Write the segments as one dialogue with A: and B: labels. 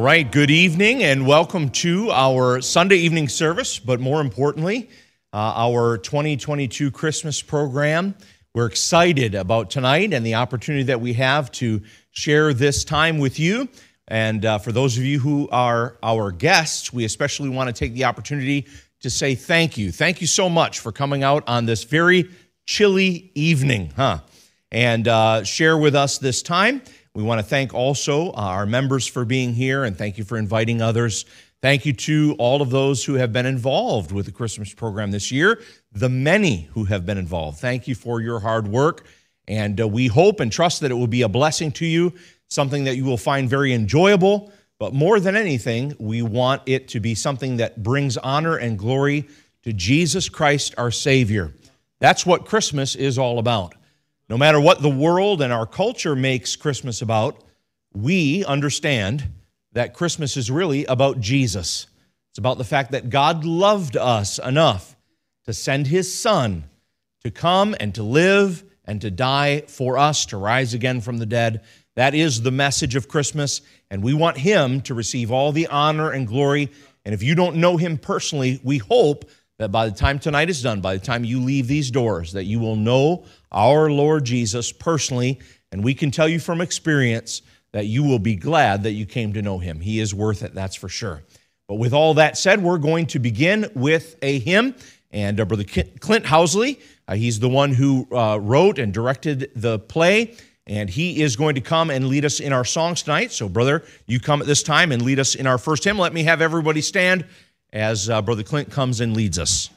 A: right, good evening and welcome to our Sunday evening service, but more importantly, our 2022 Christmas program. We're excited about tonight and the opportunity that we have to share this time with you. And for those of you who are our guests, we especially want to take the opportunity to say thank you. Thank you so much for coming out on this very chilly evening, and share with us this time. We want to thank also our members for being here, and thank you for inviting others. Thank you to all of those who have been involved with the Christmas program this year, the many who have been involved. Thank you for your hard work, and we hope and trust that it will be a blessing to you, something that you will find very enjoyable, but more than anything, we want it to be something that brings honor and glory to Jesus Christ, our Savior. That's what Christmas is all about. No matter what the world and our culture makes Christmas about, we understand that Christmas is really about Jesus. It's about the fact that God loved us enough to send His Son to come and to live and to die for us, to rise again from the dead. That is the message of Christmas, and we want Him to receive all the honor and glory. And if you don't know Him personally, we hope that by the time tonight is done, by the time you leave these doors, that you will know our Lord Jesus personally, and we can tell you from experience that you will be glad that you came to know Him. He is worth it, that's for sure. But with all that said, we're going to begin with a hymn, and Brother Clint Housley, he's the one who wrote and directed the play, and he is going to come and lead us in our songs tonight. So, brother, you come at this time and lead us in our first hymn. Let me have everybody stand as Brother Clint comes and leads us.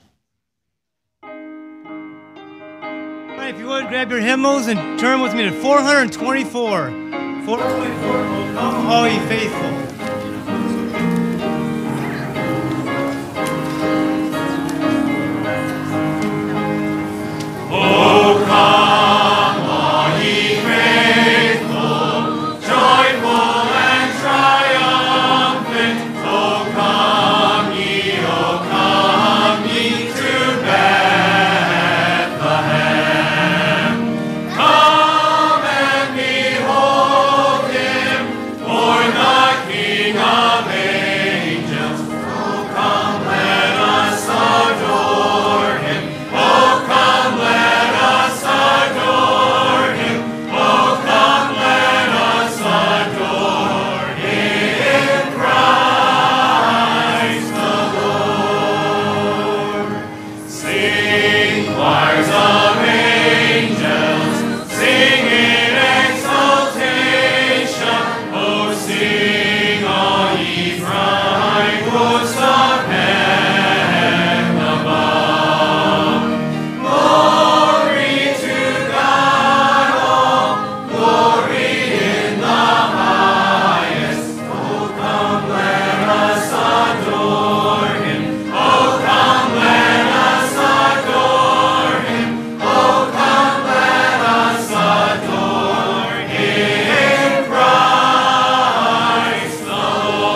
B: If you would, grab your hymnals and turn with me to 424. 424, oh come all ye faithful.
C: Oh, come all ye faithful, joyful and triumphant. Oh, come ye to Bethlehem. Come and behold Him, born the King of angels. Oh, come, let us adore Him. Oh, come, let us adore Him. Oh, come, let us adore Him, Christ the Lord. Sing, choirs of angels, sing in exaltation. Oh, sing all ye bright hosts of heaven above. Glory to God, all glory in the highest. Oh, come, let us adore Him. Oh, come, let us adore Him. Oh, come, let us adore Him, Christ the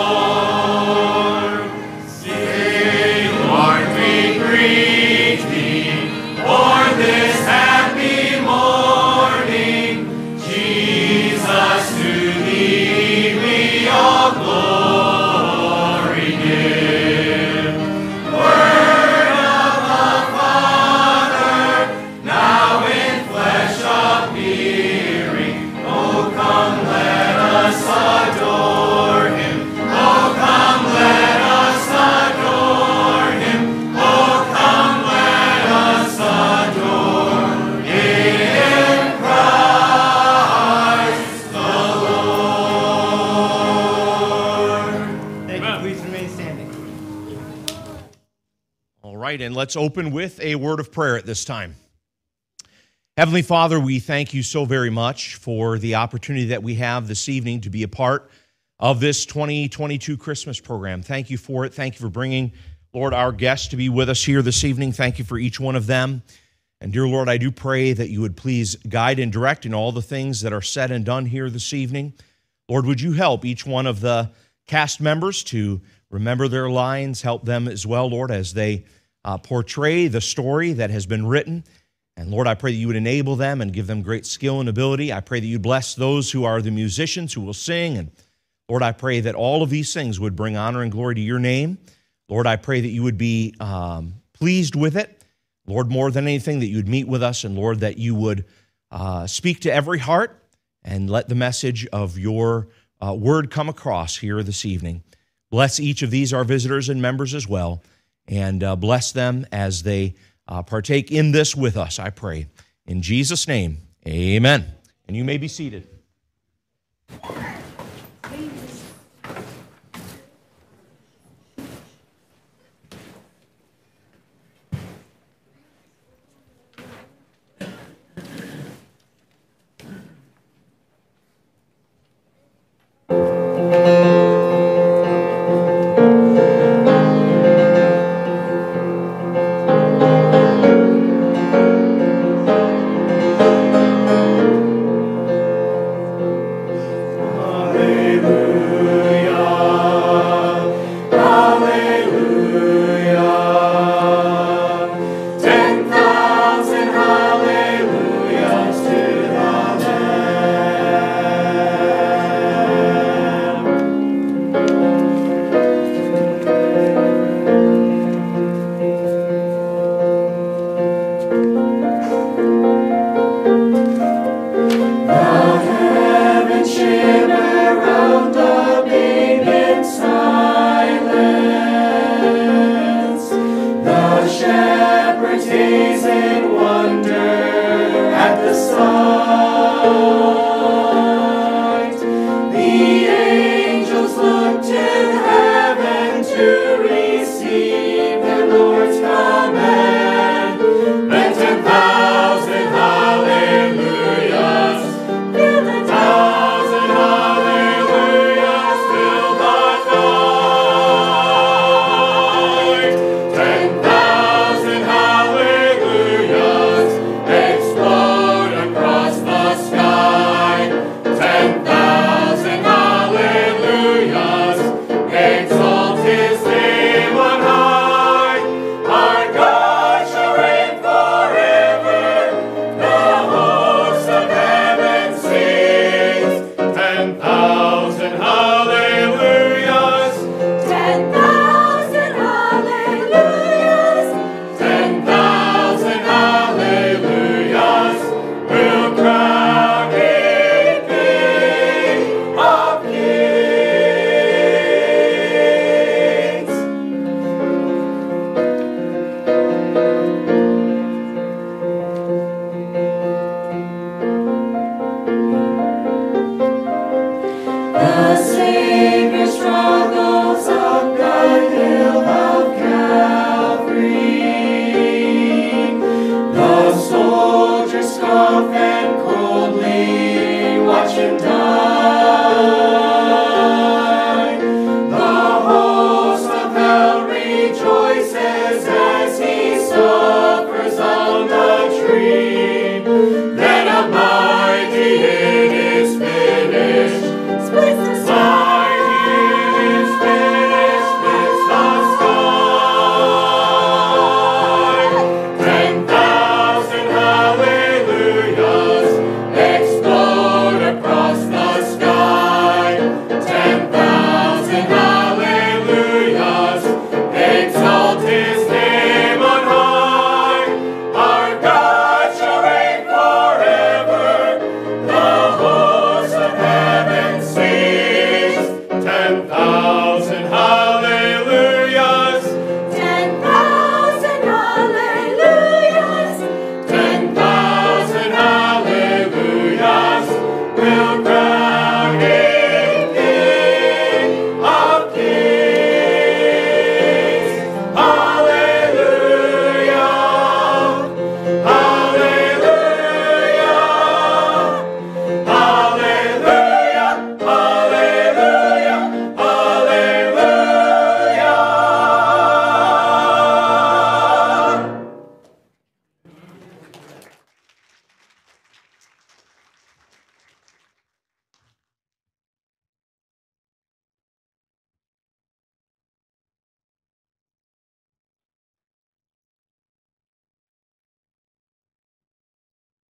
C: Lord. Sing, Lord, we greet Thee, born this happy morning. Jesus, to Thee we all glory give. Word of the Father, now in flesh appearing. Oh, come, let us adore Him. Oh, come, let us adore Him. Oh, come, let us adore Him, Christ the Lord.
B: Thank you. Please remain standing.
A: All right, and let's open with a word of prayer at this time. Heavenly Father, we thank you so very much for the opportunity that we have this evening to be a part of this 2022 Christmas program. Thank you for it. Thank you for bringing, Lord, our guests to be with us here this evening. Thank you for each one of them. And dear Lord, I do pray that you would please guide and direct in all the things that are said and done here this evening. Lord, would you help each one of the cast members to remember their lines, help them as well, Lord, as they portray the story that has been written. And Lord, I pray that you would enable them and give them great skill and ability. I pray that you bless those who are the musicians who will sing. And Lord, I pray that all of these things would bring honor and glory to your name. Lord, I pray that you would be pleased with it. Lord, more than anything, that you would meet with us, and Lord, that you would speak to every heart and let the message of your word come across here this evening. Bless each of these, our visitors and members as well, and bless them as they partake in this with us, I pray. In Jesus' name, amen. And you may be seated.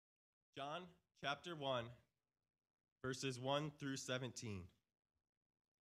D: John chapter 1, verses 1 through 17.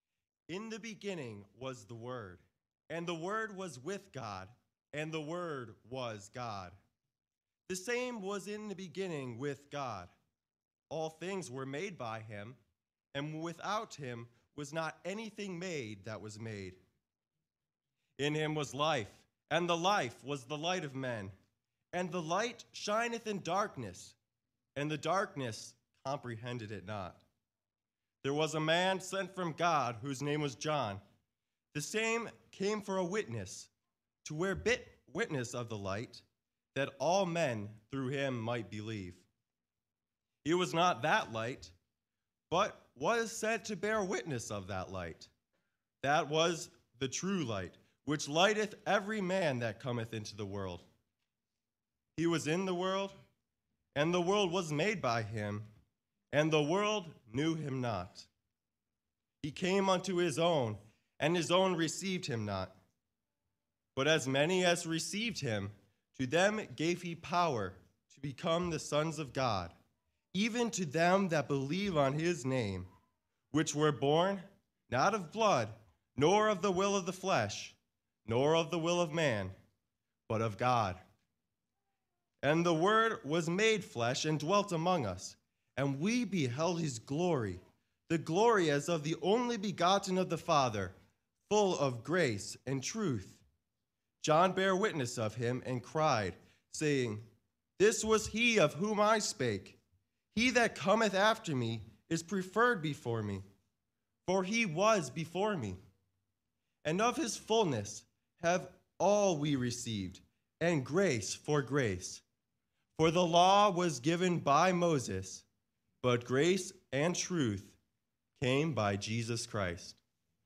D: In the beginning was the Word, and the Word was with God, and the Word was God. The same was in the beginning with God. All things were made by him, and without him was not anything made that was made. In him was life, and the life was the light of men. And the light shineth in darkness, and the darkness comprehended it not. There was a man sent from God whose name was John. The same came for a witness, to bear witness of the light, that all men through him might believe. He was not that light, but was sent to bear witness of that light. That was the true light, which lighteth every man that cometh into the world. He was in the world, and the world was made by him, and the world knew him not. He came unto his own, and his own received him not. But as many as received him, to them gave he power to become the sons of God, even to them that believe on his name, which were born not of blood, nor of the will of the flesh, nor of the will of man, but of God. And the Word was made flesh and dwelt among us, and we beheld his glory, the glory as of the only begotten of the Father, full of grace and truth. John bare witness of him and cried, saying, This was he of whom I spake. He that cometh after me is preferred before me, for he was before me. And of his fullness have all we received, and grace for grace. For the law was given by Moses, but grace and truth came by Jesus Christ.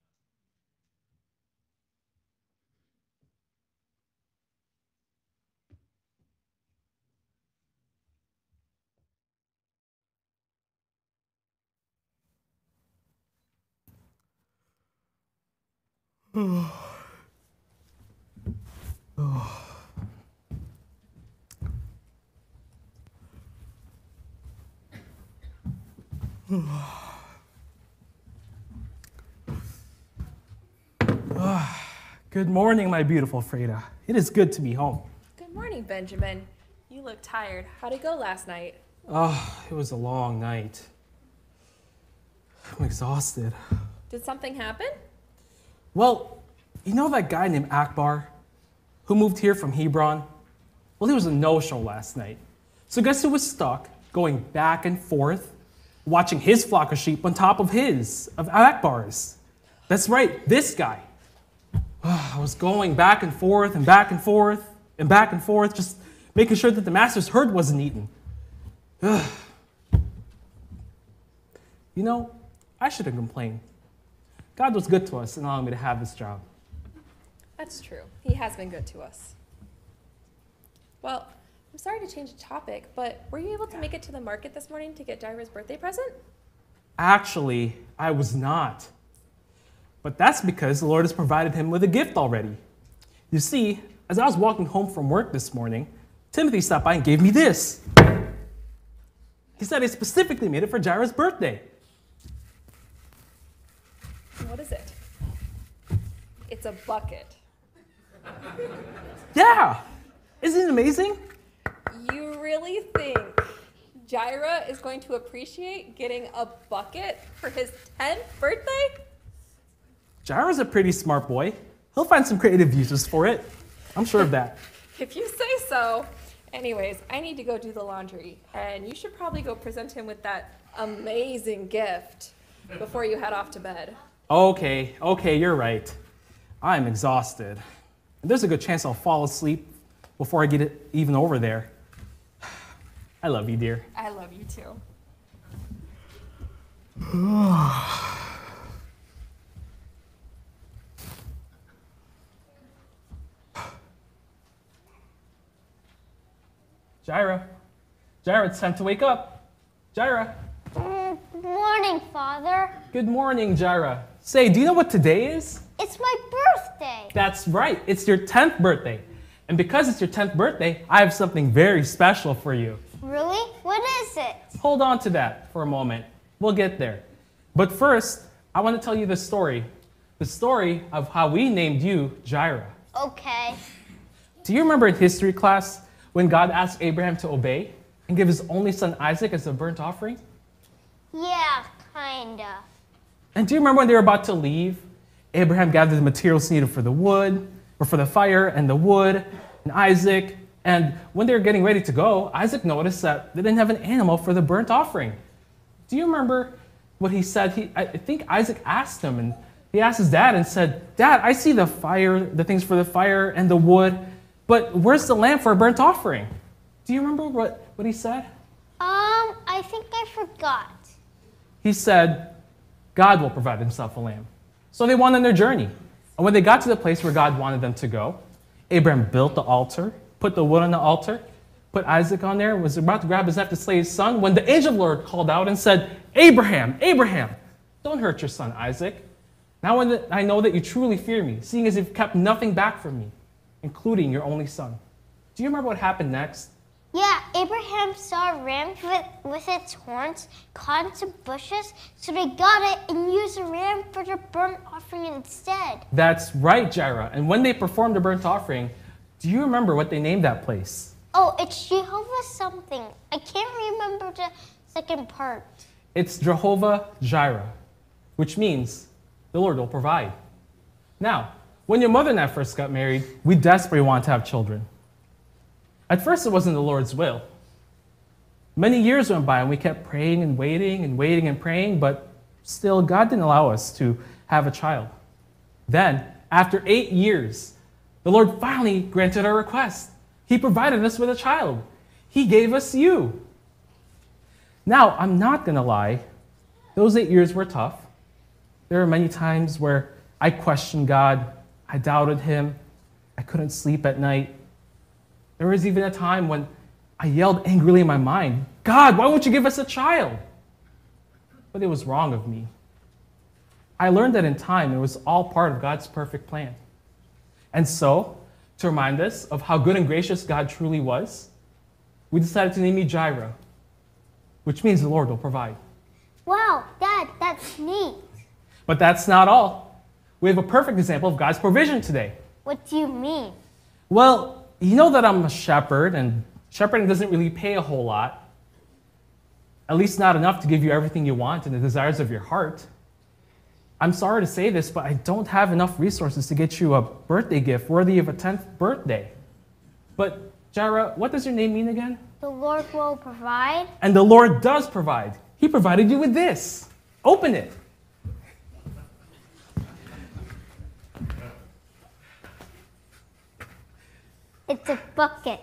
E: Good morning, my beautiful Freda. It is good to be home.
F: Good morning, Benjamin. You look tired. How'd it go last night?
E: Oh, it was a long night. I'm exhausted.
F: Did something happen?
E: Well, you know that guy named Akbar who moved here from Hebron? Well, he was a no-show last night. So guess who was stuck going back and forth, watching his flock of sheep on top of Akbar's? That's right, this guy. I was going back and forth and back and forth and back and forth, just making sure that the master's herd wasn't eaten. You know, I shouldn't complain. God was good to us in allowing me to have this job.
F: That's true. He has been good to us. Well, I'm sorry to change the topic, but were you able to make it to the market this morning to get Jaira's birthday present?
E: Actually, I was not. But that's because the Lord has provided him with a gift already. You see, as I was walking home from work this morning, Timothy stopped by and gave me this. He said he specifically made it for Jaira's birthday.
F: What is it? It's a bucket.
E: Yeah! Isn't it amazing?
F: You really think Jaira is going to appreciate getting a bucket for his 10th birthday?
E: Jaira's a pretty smart boy. He'll find some creative uses for it. I'm sure of that.
F: If you say so. Anyways, I need to go do the laundry, and you should probably go present him with that amazing gift before you head off to bed.
E: Okay, you're right. I'm exhausted. And there's a good chance I'll fall asleep before I get it even over there. I love you, dear.
F: I love you too.
E: Jaira, it's time to wake up. Jaira.
G: Good morning, Father.
E: Good morning, Jaira. Say, do you know what today is?
G: It's my birthday.
E: That's right. It's your 10th birthday. And because it's your 10th birthday, I have something very special for you.
G: Really? What is it?
E: Hold on to that for a moment. We'll get there. But first, I want to tell you this story. the story of how we named you Jireh.
G: Okay.
E: Do you remember in history class when God asked Abraham to obey and give his only son Isaac as a burnt offering?
G: Yeah, kinda.
E: And do you remember when they were about to leave? Abraham gathered the materials needed for the wood, or for the fire and the wood, and Isaac. And when they were getting ready to go, Isaac noticed that they didn't have an animal for the burnt offering. Do you remember what he said? I think Isaac asked him, and he asked his dad and said, "Dad, I see the fire, the things for the fire and the wood, but where's the lamb for a burnt offering?" Do you remember what he said?
G: I think I forgot.
E: He said, "God will provide himself a lamb." So they went on their journey. And when they got to the place where God wanted them to go, Abraham built the altar, put the wood on the altar, put Isaac on there, was about to grab his knife to slay his son, when the angel of the Lord called out and said, "Abraham, Abraham, don't hurt your son Isaac. Now I know that you truly fear me, seeing as you've kept nothing back from me, including your only son." Do you remember what happened next?
G: Yeah, Abraham saw a ram with its horns caught in some bushes, so they got it and used the ram for their burnt offering instead.
E: That's right, Jireh. And when they performed the burnt offering, do you remember what they named that place?
G: Oh, it's Jehovah something. I can't remember the second part.
E: It's Jehovah Jireh, which means the Lord will provide. Now, when your mother and I first got married, we desperately wanted to have children. At first, it wasn't the Lord's will. Many years went by and we kept praying and waiting and waiting and praying, but still, God didn't allow us to have a child. Then, after 8 years, the Lord finally granted our request. He provided us with a child. He gave us you. Now, I'm not going to lie. Those 8 years were tough. There were many times where I questioned God. I doubted him. I couldn't sleep at night. There was even a time when I yelled angrily in my mind, "God, why won't you give us a child?" But it was wrong of me. I learned that in time, it was all part of God's perfect plan. And so, to remind us of how good and gracious God truly was, we decided to name you Jireh, which means the Lord will provide.
G: Wow, Dad, that's neat.
E: But that's not all. We have a perfect example of God's provision today.
G: What do you mean?
E: Well, you know that I'm a shepherd, and shepherding doesn't really pay a whole lot. At least not enough to give you everything you want and the desires of your heart. I'm sorry to say this, but I don't have enough resources to get you a birthday gift worthy of a 10th birthday. But, Jireh, what does your name mean again?
G: The Lord will provide.
E: And the Lord does provide. He provided you with this. Open it.
G: It's a bucket.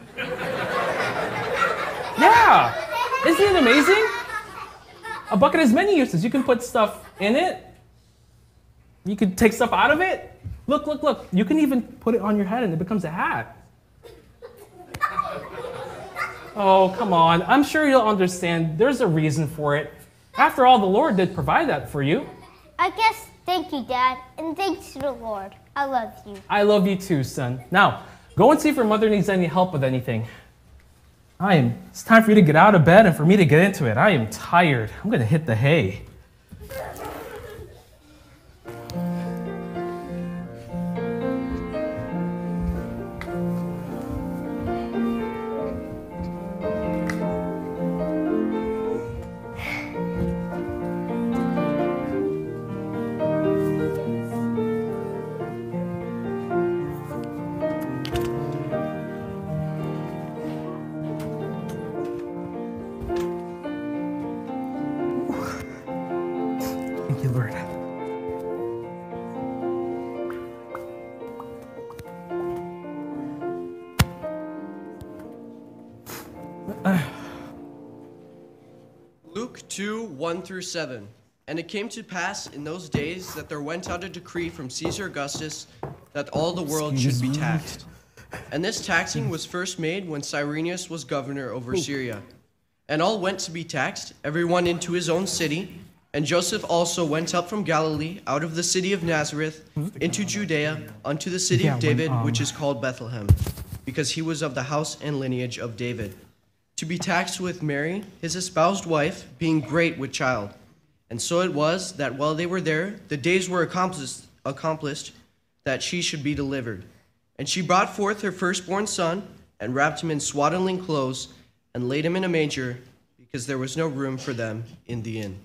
E: Yeah! Isn't it amazing? A bucket has many uses. You can put stuff in it. You can take stuff out of it. Look, look, look. You can even put it on your head and it becomes a hat. Oh, come on. I'm sure you'll understand. There's a reason for it. After all, the Lord did provide that for you.
G: I guess thank you, Dad, and thanks to the Lord. I love you.
E: I love you too, son. Now, go and see if your mother needs any help with anything. It's time for you to get out of bed and for me to get into it. I am tired. I'm going to hit the hay. Thank you, Lord.
H: Luke 2:1-7. And it came to pass in those days that there went out a decree from Caesar Augustus that all the world should be taxed. And this taxing was first made when Cyrenius was governor over Syria. And all went to be taxed, everyone into his own city. And Joseph also went up from Galilee, out of the city of Nazareth, into Judea, unto the city of David, which is called Bethlehem, because he was of the house and lineage of David, to be taxed with Mary, his espoused wife, being great with child. And so it was that while they were there, the days were accomplished accomplished, that she should be delivered. And she brought forth her firstborn son, and wrapped him in swaddling clothes, and laid him in a manger, because there was no room for them in the inn.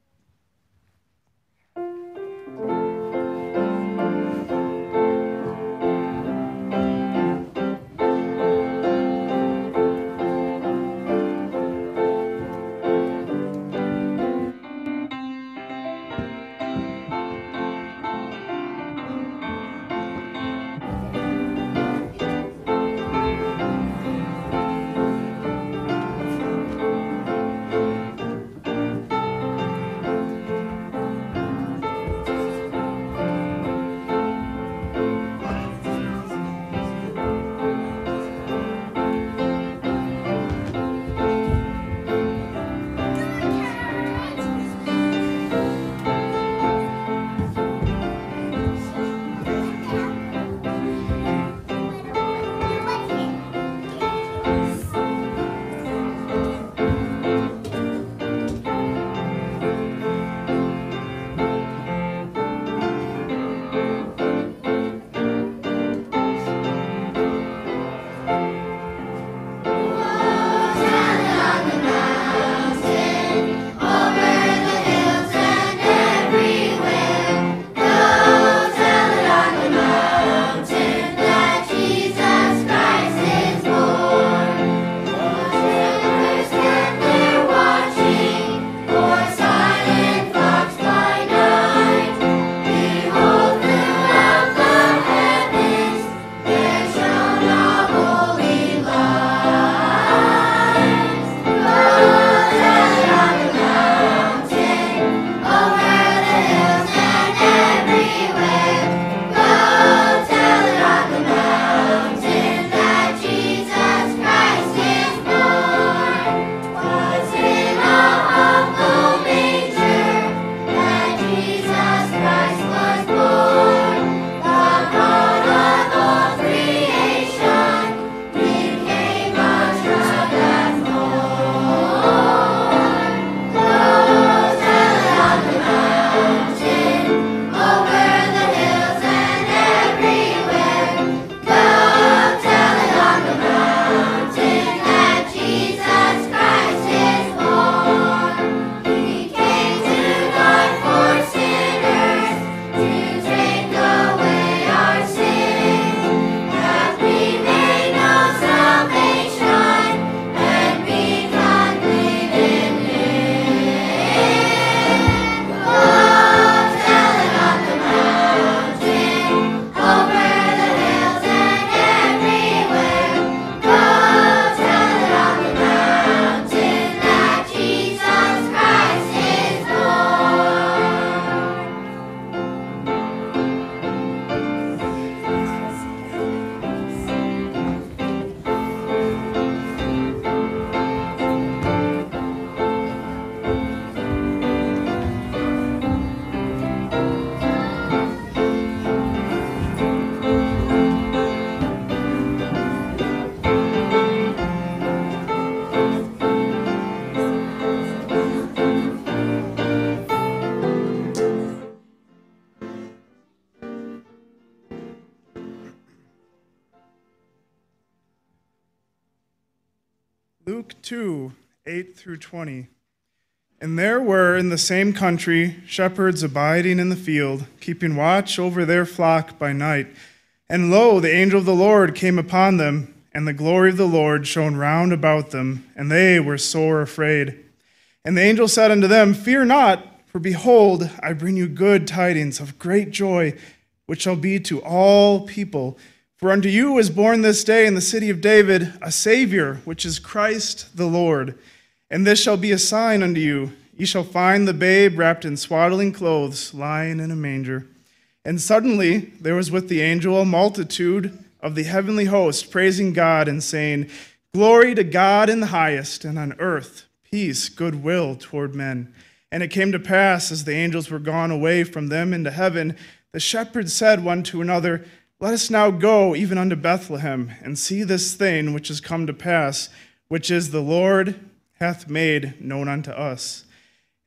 I: Luke 2, 8 through 20. And there were in the same country shepherds abiding in the field, keeping watch over their flock by night. And lo, the angel of the Lord came upon them, and the glory of the Lord shone round about them, and they were sore afraid. And the angel said unto them, Fear not, for behold, I bring you good tidings of great joy, which shall be to all people. For unto you is born this day in the city of David a Savior, which is Christ the Lord. And this shall be a sign unto you. Ye shall find the babe wrapped in swaddling clothes, lying in a manger. And suddenly there was with the angel a multitude of the heavenly host, praising God and saying, Glory to God in the highest, and on earth peace, goodwill toward men. And it came to pass, as the angels were gone away from them into heaven, the shepherds said one to another, Let us now go even unto Bethlehem, and see this thing which is come to pass, which is the Lord hath made known unto us.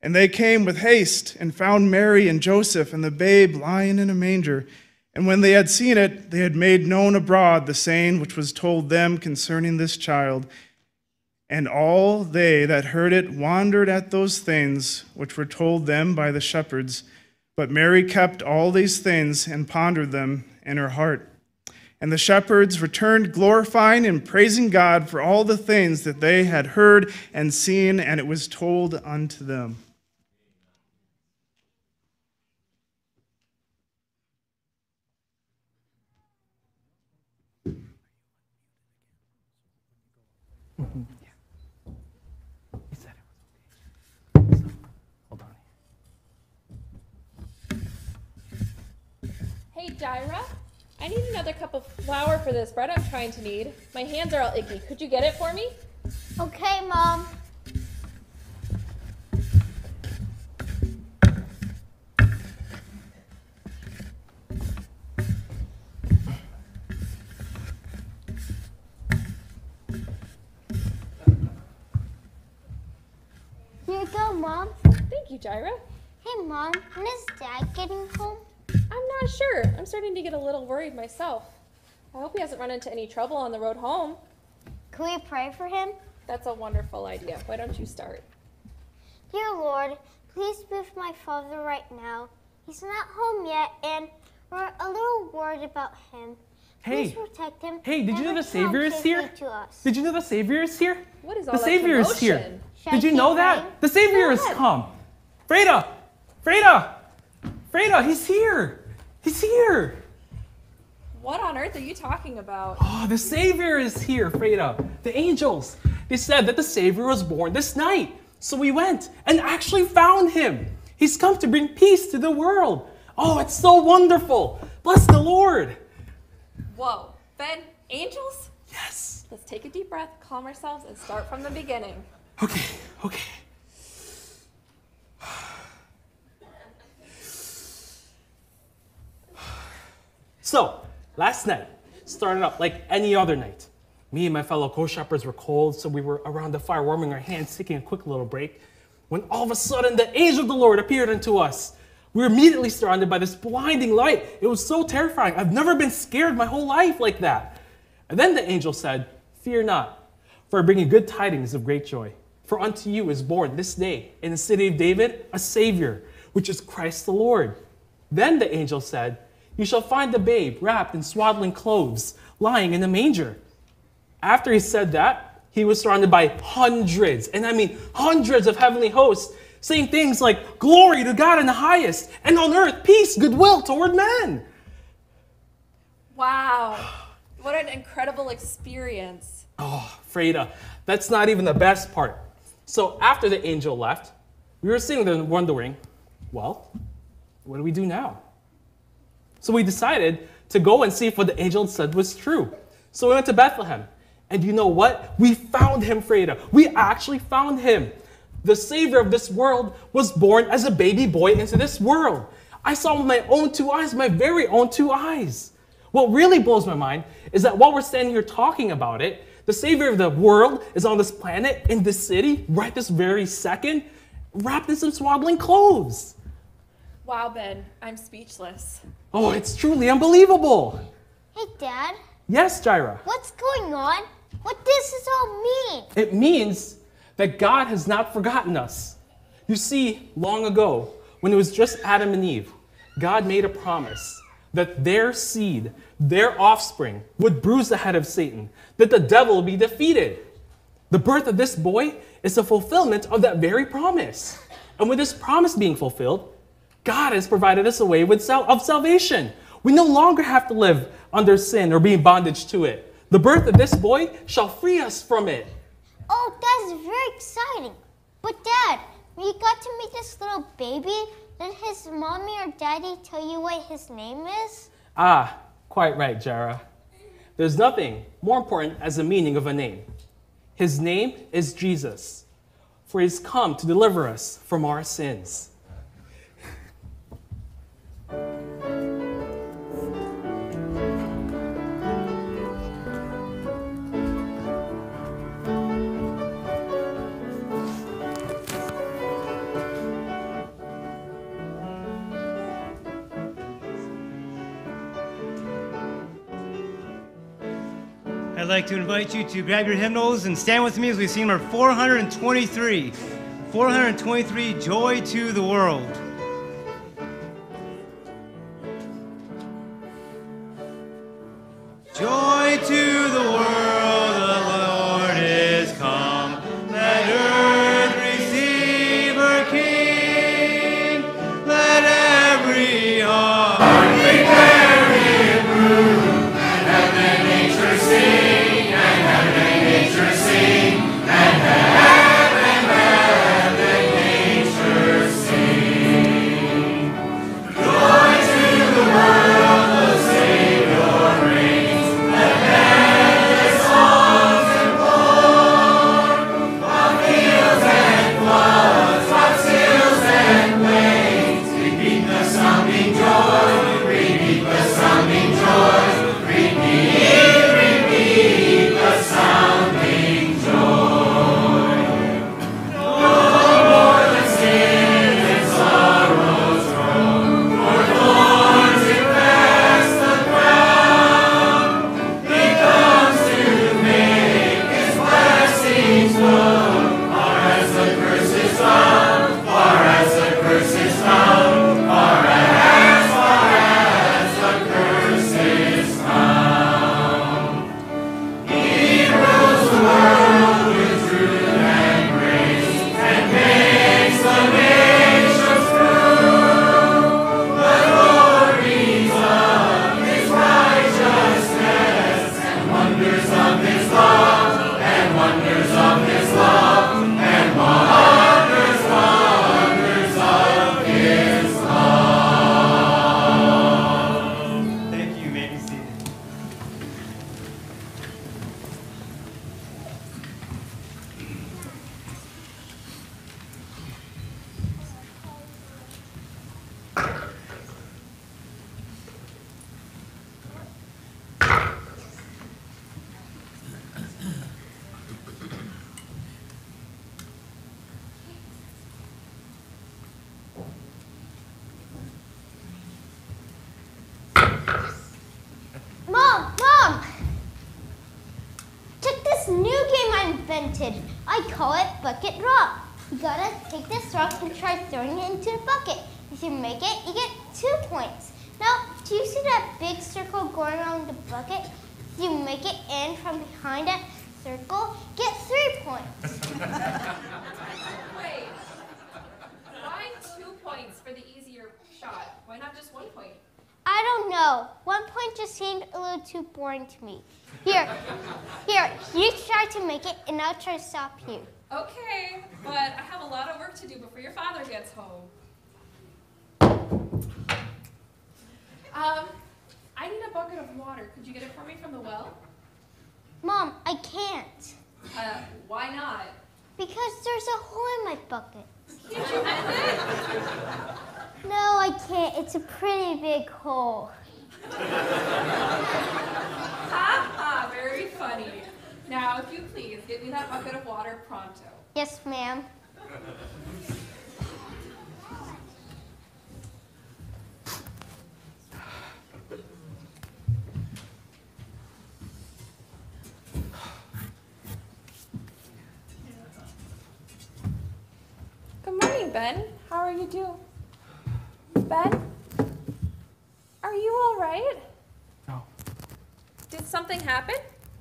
I: And they came with haste and found Mary and Joseph and the babe lying in a manger. And when they had seen it, they had made known abroad the saying which was told them concerning this child. And all they that heard it wondered at those things which were told them by the shepherds. But Mary kept all these things and pondered them in her heart. And the shepherds returned, glorifying and praising God for all the things that they had heard and seen, and it was told unto them.
F: Hey, Jaira, I need another cup of flour for this bread I'm trying to knead. My hands are all icky. Could you get it for me?
G: Okay, Mom. Here you go, Mom.
F: Thank you, Jaira.
G: Hey, Mom, when is Dad getting home?
F: I'm not sure. I'm starting to get a little worried myself. I hope he hasn't run into any trouble on the road home.
G: Can we pray for him?
F: That's a wonderful idea. Why don't you start?
G: Dear Lord, please be with my father right now. He's not home yet, and we're a little worried about him. Please protect him.
E: Hey, did you know
G: Never
E: the Savior is
G: come
E: here?
G: safely to us.
E: Did you know the Savior is here?
F: What is all
E: The
F: that
E: Savior is
F: commotion?
E: here.
G: Should
E: Did
G: I
E: you know
G: keep
E: that?
G: praying?
E: The Savior
F: Go
E: has
F: ahead.
E: come. Freda! Freda! Freda, he's here. He's here.
F: What on earth are you talking about?
E: Oh, the Savior is here, Freda. The angels, they said that the Savior was born this night. So we went and actually found him. He's come to bring peace to the world. Oh, it's so wonderful. Bless the Lord.
F: Whoa, Ben, angels?
E: Yes.
F: Let's take a deep breath, calm ourselves, and start from the beginning.
E: Okay. So, last night started up like any other night. Me and my fellow co-shepherds were cold, so we were around the fire warming our hands, taking a quick little break, when all of a sudden the angel of the Lord appeared unto us. We were immediately surrounded by this blinding light. It was so terrifying. I've never been scared my whole life like that. And then the angel said, "Fear not, for I bring you good tidings of great joy. For unto you is born this day in the city of David a Savior, which is Christ the Lord." Then the angel said, "You shall find the babe wrapped in swaddling clothes, lying in a manger." After he said that, he was surrounded by hundreds, and I mean hundreds of heavenly hosts, saying things like, "Glory to God in the highest, and on earth peace, goodwill toward men."
F: Wow, what an incredible experience.
E: Oh, Freda, that's not even the best part. So after the angel left, we were sitting there wondering, well, what do we do now? So we decided to go and see if what the angel said was true. So we went to Bethlehem. And you know what? We found him, Freda. We actually found him. The Savior of this world was born as a baby boy into this world. I saw with my own two eyes, my very own two eyes. What really blows my mind is that while we're standing here talking about it, the Savior of the world is on this planet, in this city, right this very second, wrapped in some swaddling clothes.
F: Wow, Ben, I'm speechless.
E: Oh, it's truly unbelievable.
G: Hey, Dad,
E: Yes, Jaira.
G: what's going on? What does this all mean?
E: It means that God has not forgotten us. You see, long ago, when it was just Adam and Eve, God made a promise that their seed, their offspring, would bruise the head of Satan, that the devil would be defeated. The birth of this boy is a fulfillment of that very promise. And with this promise being fulfilled, God has provided us a way of salvation. We no longer have to live under sin or be in bondage to it. The birth of this boy shall free us from it.
G: Oh, that's very exciting. But Dad, when you got to meet this little baby, did his mommy or daddy tell you what his name is?
E: Ah, quite right, Jara. There's nothing more important as the meaning of a name. His name is Jesus, for he's come to deliver us from our sins.
B: I'd like to invite you to grab your hymnals and stand with me as we sing our 423. 423, Joy to the World. Joy to the world, the Lord is come. Let earth receive her King. Let every heart
C: prepare Him room, and heaven and nature sing, and heaven and nature sing, and heaven and nature sing. Joy to the world, the Savior reigns. Let endless songs implore, while fields and floods, while hills and plains, repeat the sounding joy, repeat the sounding joy, repeat the sounding joy. No more the sins and sorrows grow, nor thorns infest the crown. He comes to make His blessings flow, far as the curse is found, far as the curse is found, far as the curse is found. He rules the world with truth and grace, and makes the nations prove the glories of His righteousness, and wonders of His love, and wonders of His love, and wonders of His love.
B: Thank you. You may be seated.
G: Mom! Check this new game I invented. I call it Bucket Rock. You gotta take this rock and try throwing it into the bucket. If you make it, you get 2 points. Now, do you see that big circle going around the bucket? If you make it in from behind that circle, get 3 points.
F: Wait. Why 2 points for the easier shot? Why not just 1 point?
G: I don't know. 1 point just seemed a little too boring to me. Here, you try to make it and I'll try to stop you.
F: Okay, but I have a lot of work to do before your father gets home. I need a bucket of water. Could you get it for me from the well?
G: Mom, I can't.
F: Why not?
G: Because there's a hole in my bucket.
F: Can't you end it?
G: No, I can't. It's a pretty big hole.
F: Ha, very funny. Now, if you please, get me that bucket of water pronto.
G: Yes, ma'am.
F: Good morning, Ben. How are you doing? Ben? Are you all right?
E: No.
F: Did something happen?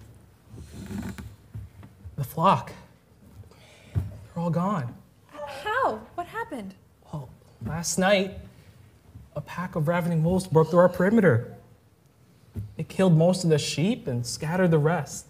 E: The flock. They're all gone.
F: How? What happened?
E: Well, last night, a pack of ravening wolves broke through our perimeter. They killed most of the sheep and scattered the rest.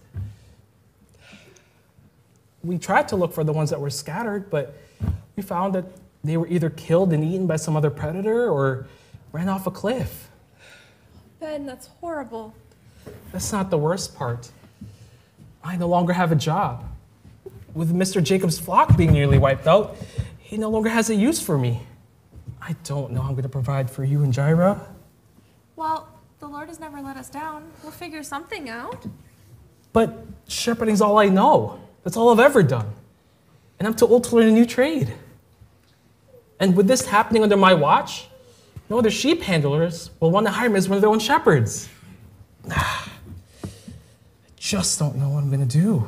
E: We tried to look for the ones that were scattered, but we found that they were either killed and eaten by some other predator or ran off a cliff.
F: Ben, that's horrible.
E: That's not the worst part. I no longer have a job. With Mr. Jacob's flock being nearly wiped out, he no longer has a use for me. I don't know how I'm going to provide for you and Jaira.
F: Well, the Lord has never let us down. We'll figure something out.
E: But shepherding's all I know. That's all I've ever done. And I'm too old to learn a new trade. And with this happening under my watch, no other sheep handlers will want to hire me as one of their own shepherds. just don't know what I'm gonna do.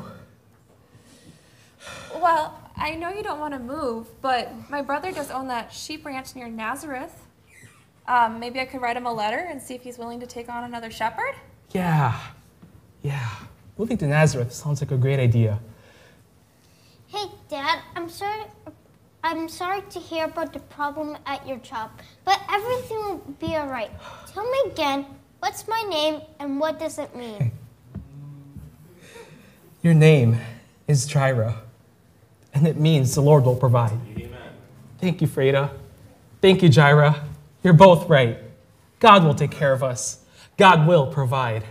F: Well, I know you don't want to move, but my brother does own that sheep ranch near Nazareth. Maybe I could write him a letter and see if he's willing to take on another shepherd?
E: Yeah. Moving to Nazareth sounds like a great idea.
G: Hey, Dad, I'm sorry to hear about the problem at your job, but everything will be all right. Tell me again, what's my name and what does it mean?
E: Your name is Jireh, and it means the Lord will provide.
C: Amen.
E: Thank you, Freda. Thank you, Jireh. You're both right. God will take care of us. God will provide.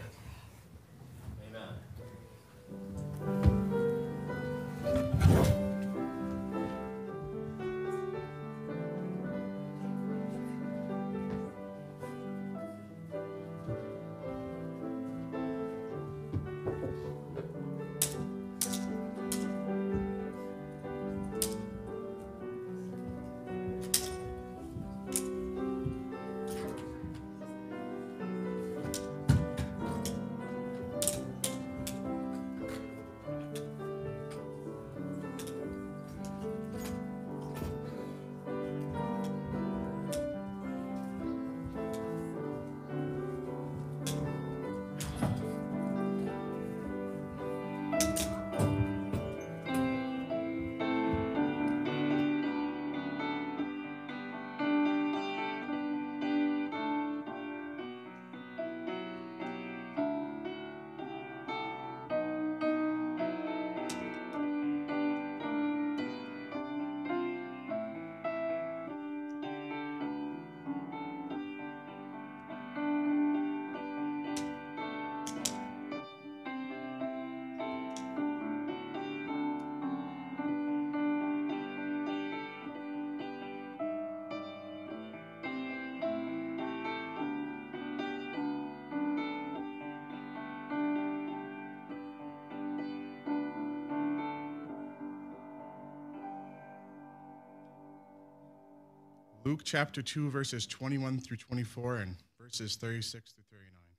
J: Luke chapter 2, verses 21 through 24 and verses 36 through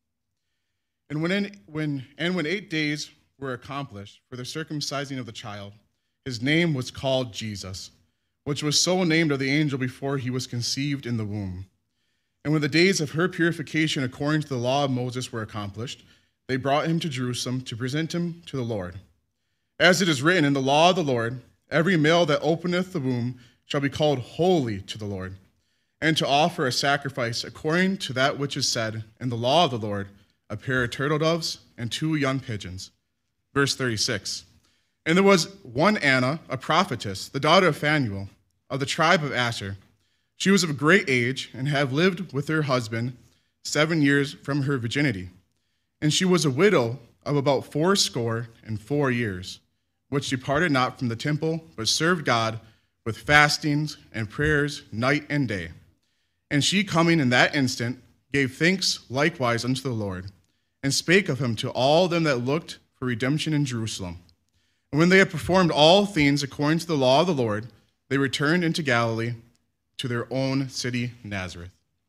J: 39. And when 8 days were accomplished for the circumcising of the child, his name was called Jesus, which was so named of the angel before he was conceived in the womb. And when the days of her purification according to the law of Moses were accomplished, they brought him to Jerusalem to present him to the Lord. As it is written in the law of the Lord, every male that openeth the womb shall be called holy to the Lord, and to offer a sacrifice according to that which is said in the law of the Lord, a pair of turtle doves and 2 young pigeons. Verse 36. And there was one Anna, a prophetess, the daughter of Phanuel, of the tribe of Asher. She was of great age, and had lived with her husband 7 years from her virginity. And she was a widow of about 84 years, which departed not from the temple, but served God with fastings and prayers night and day. And she coming in that instant gave thanks likewise unto the Lord, and spake of him to all them that looked for redemption in Jerusalem. And when they had performed all things according to the law of the Lord, they returned into Galilee to their own city Nazareth.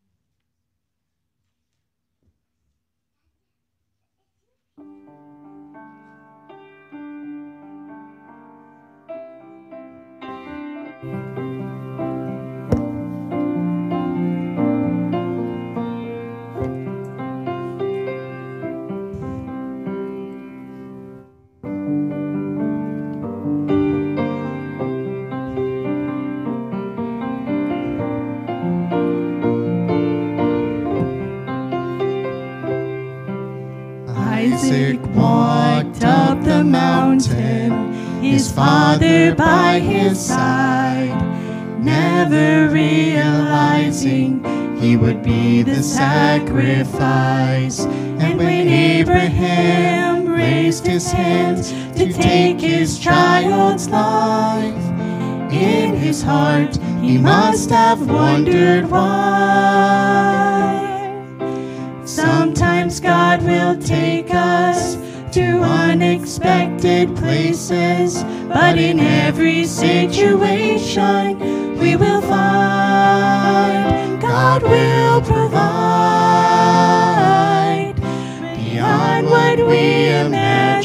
C: Isaac walked up the mountain, his father by his side, never realizing he would be the sacrifice. And when Abraham raised his hands to take his child's life, in his heart he must have wondered why. Sometimes God will take us to unexpected places, but in every situation we will find God will provide beyond what we imagine.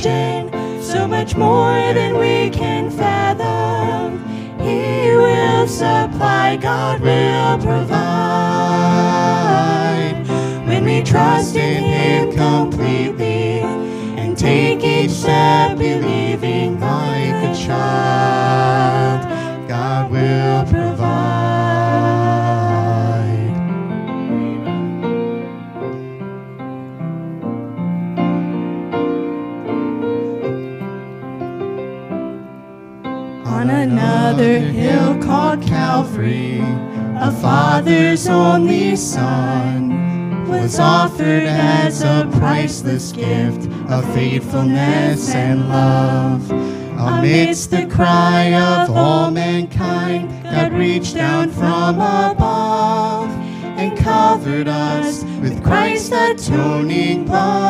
C: much more than we can fathom. He will supply, God will provide. When we trust in Him completely and take each step believing like a child, God will provide. On another hill called Calvary, a Father's only Son was offered as a priceless gift of faithfulness and love. Amidst the cry of all mankind, God reached down from above and covered us with Christ's atoning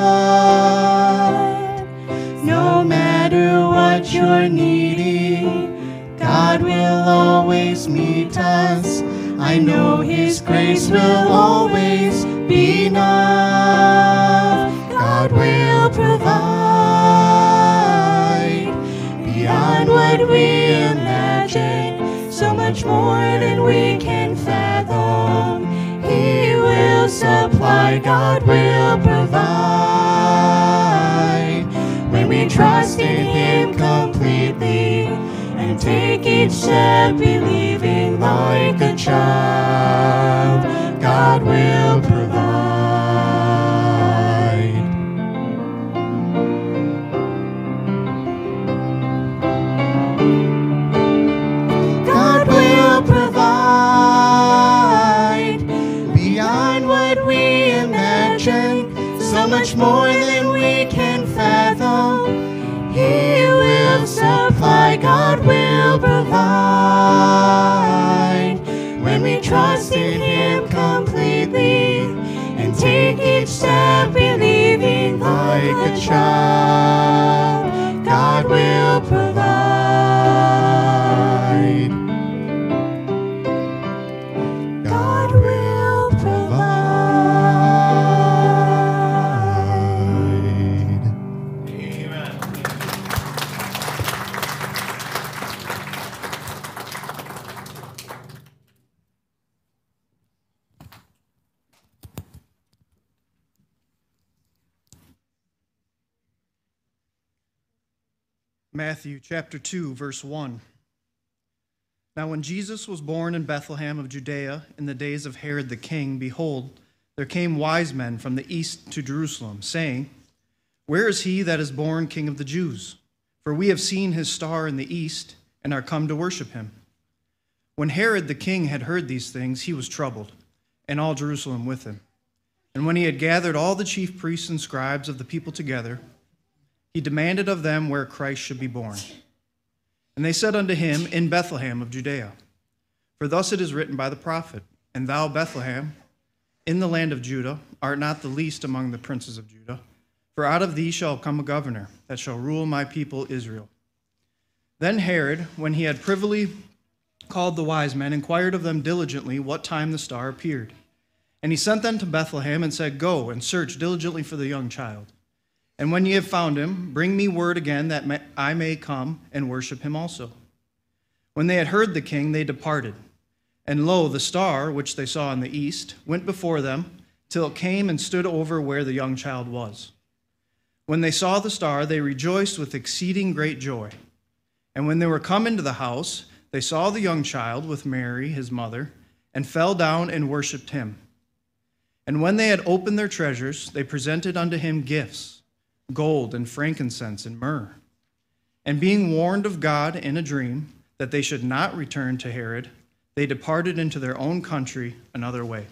C: blood. No matter what you're needing, God will always meet us. I know His grace will always be enough. God will provide beyond what we imagine, so much more than we can fathom. He will supply, God will provide. When we trust in Him completely and take each step believing like a child, God will provide. God will provide beyond what we imagine, so much more than we can fathom. He will supply, God will provide. When we trust in Him completely and take each step believing like a child, God will provide. God will provide.
A: Amen.
K: Matthew chapter 2, verse 1. Now when Jesus was born in Bethlehem of Judea in the days of Herod the king, behold, there came wise men from the east to Jerusalem, saying, Where is he that is born King of the Jews? For we have seen his star in the east, and are come to worship him. When Herod the king had heard these things, he was troubled, and all Jerusalem with him. And when he had gathered all the chief priests and scribes of the people together, he demanded of them where Christ should be born. And they said unto him, In Bethlehem of Judea. For thus it is written by the prophet, And thou, Bethlehem, in the land of Judah, art not the least among the princes of Judah, for out of thee shall come a governor, that shall rule my people Israel. Then Herod, when he had privily called the wise men, inquired of them diligently what time the star appeared. And he sent them to Bethlehem, and said, Go and search diligently for the young child. And when ye have found him, bring me word again, that I may come and worship him also. When they had heard the king, they departed. And lo, the star, which they saw in the east, went before them, till it came and stood over where the young child was. When they saw the star, they rejoiced with exceeding great joy. And when they were come into the house, they saw the young child with Mary, his mother, and fell down and worshipped him. And when they had opened their treasures, they presented unto him gifts, gold and frankincense and myrrh. And being warned of God in a dream that they should not return to Herod, they departed into their own country another way.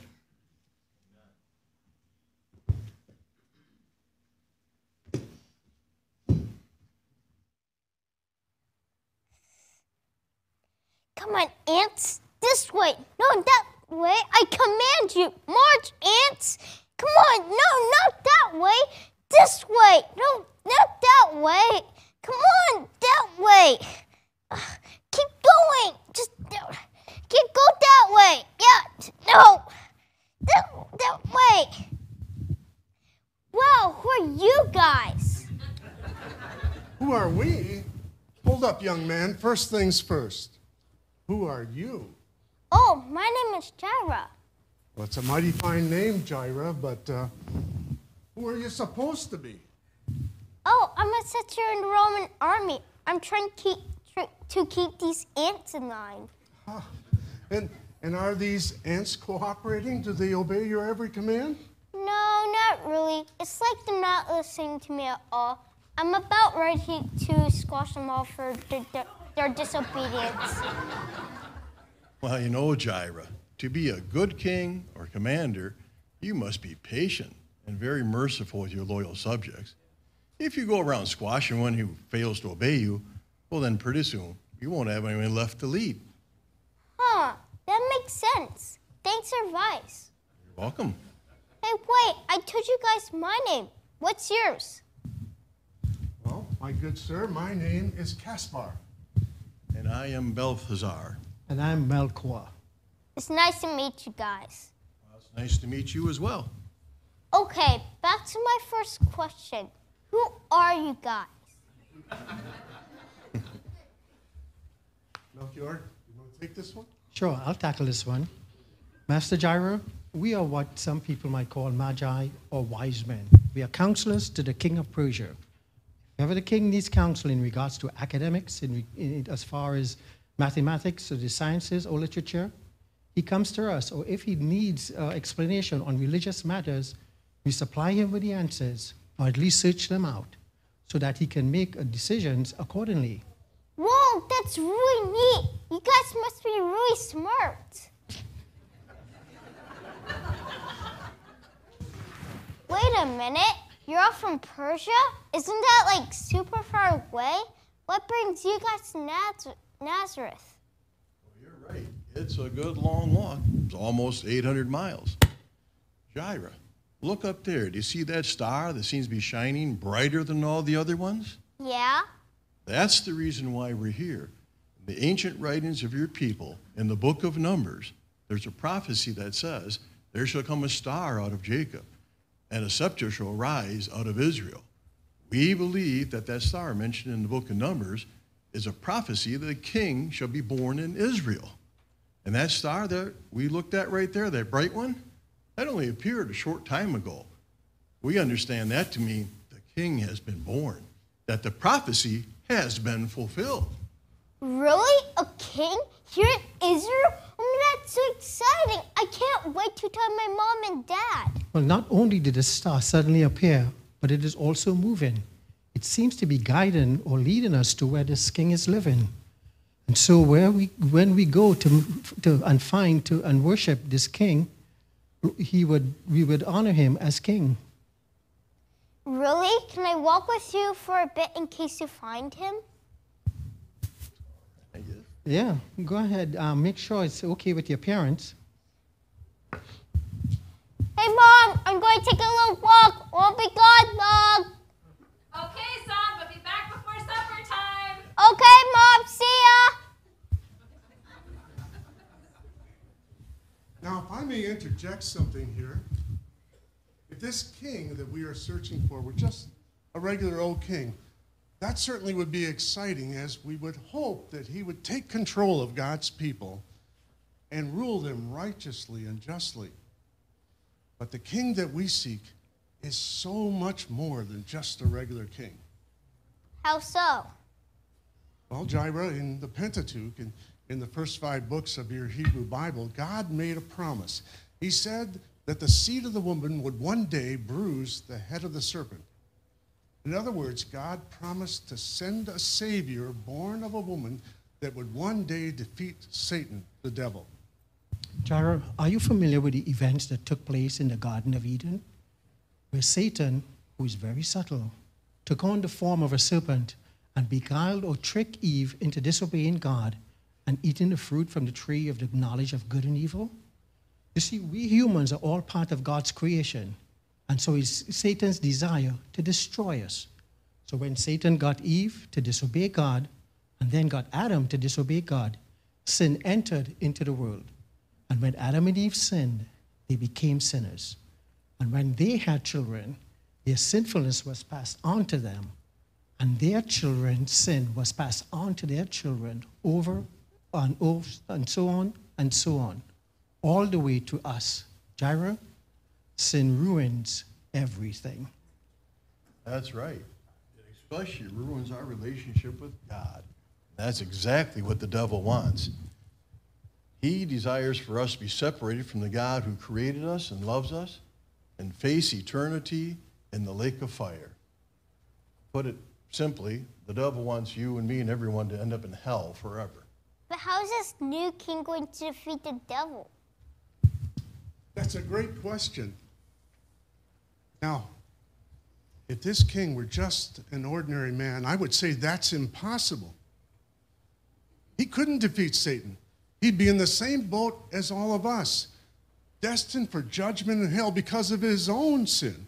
G: Come on, ants. This way. No, that way. I command you. March, ants. Come on. No, not that way. This way. No, not that way. Come on, that way. Keep going. Just go that way. Yeah, no. That way. Wow, who are you guys?
L: Who are we? Hold up, young man. First things first. Who are you?
G: Oh, my name is Jaira.
L: Well, it's a mighty fine name, Jaira, but who are you supposed to be?
G: Oh, I'm a soldier in the Roman army. I'm trying to keep these ants in line.
L: Ah, and are these ants cooperating? Do they obey your every command?
G: No, not really. It's like they're not listening to me at all. I'm about ready to squash them all for their disobedience.
M: Well, you know, Jaira, to be a good king or commander, you must be patient and very merciful with your loyal subjects. If you go around squashing one who fails to obey you, well, then pretty soon you won't have anyone left to lead.
G: Huh, that makes sense. Thanks for advice.
M: You're welcome.
G: Hey, wait, I told you guys my name. What's yours?
L: Well, my good sir, my name is Caspar.
M: And I am Balthazar.
N: And I'm Melchior.
G: It's nice to meet you guys.
M: Well, it's nice to meet you as well.
G: Okay, back to my first question. Who are you guys?
L: Melchior, you want to take this one?
N: Sure, I'll tackle this one. Master Jairo, we are what some people might call magi or wise men. We are counselors to the king of Persia. If ever the king needs counsel in regards to academics, as far as mathematics or the sciences or literature, he comes to us. Or if he needs explanation on religious matters, we supply him with the answers, or at least search them out, so that he can make decisions accordingly.
G: Whoa, that's really neat. You guys must be really smart. Wait a minute. You're all from Persia? Isn't that like super far away? What brings you guys to Nazareth?
M: Well, you're right. It's a good long walk. It's almost 800 miles. Jaira, look up there. Do you see that star that seems to be shining brighter than all the other ones?
G: Yeah?
M: That's the reason why we're here. In the ancient writings of your people, in the book of Numbers, there's a prophecy that says, there shall come a star out of Jacob, and a scepter shall rise out of Israel. We believe that that star mentioned in the book of Numbers is a prophecy that a king shall be born in Israel. And that star that we looked at right there, that bright one, that only appeared a short time ago. We understand that to mean the king has been born, that the prophecy has been fulfilled.
G: Really? A king here in Israel? That's so exciting. I can't wait to tell my mom and dad.
N: Well, not only did the star suddenly appear, but it is also moving. It seems to be guiding or leading us to where this king is living. And so when we go to worship this king, we would honor him as king.
G: Really? Can I walk with you for a bit in case you find him?
N: Yeah, go ahead. Make sure it's okay with your parents.
G: Hey, Mom, I'm going to take a little walk. Won't be gone long.
F: Okay, son, but be back before supper time.
G: Okay, Mom, see ya.
L: Now, if I may interject something here, if this king that we are searching for were just a regular old king, that certainly would be exciting, as we would hope that he would take control of God's people and rule them righteously and justly. But the king that we seek is so much more than just a regular king.
G: How so?
L: Well, Jaira, in the Pentateuch, in the first 5 books of your Hebrew Bible, God made a promise. He said that the seed of the woman would one day bruise the head of the serpent. In other words, God promised to send a Savior born of a woman that would one day defeat Satan, the devil.
N: Jairo, are you familiar with the events that took place in the Garden of Eden? Where Satan, who is very subtle, took on the form of a serpent and beguiled or tricked Eve into disobeying God and eating the fruit from the tree of the knowledge of good and evil? You see, we humans are all part of God's creation. And so it's Satan's desire to destroy us. So when Satan got Eve to disobey God, and then got Adam to disobey God, sin entered into the world. And when Adam and Eve sinned, they became sinners. And when they had children, their sinfulness was passed on to them. and their children's sin was passed on to their children over and so on and so on, all the way to us. Jaira, sin ruins everything.
M: That's right. It especially ruins our relationship with God. That's exactly what the devil wants. He desires for us to be separated from the God who created us and loves us and face eternity in the lake of fire. Put it simply, the devil wants you and me and everyone to end up in hell forever.
G: But how is this new king going to defeat the devil?
L: That's a great question. Now, if this king were just an ordinary man, I would say that's impossible. He couldn't defeat Satan. He'd be in the same boat as all of us, destined for judgment in hell because of his own sin.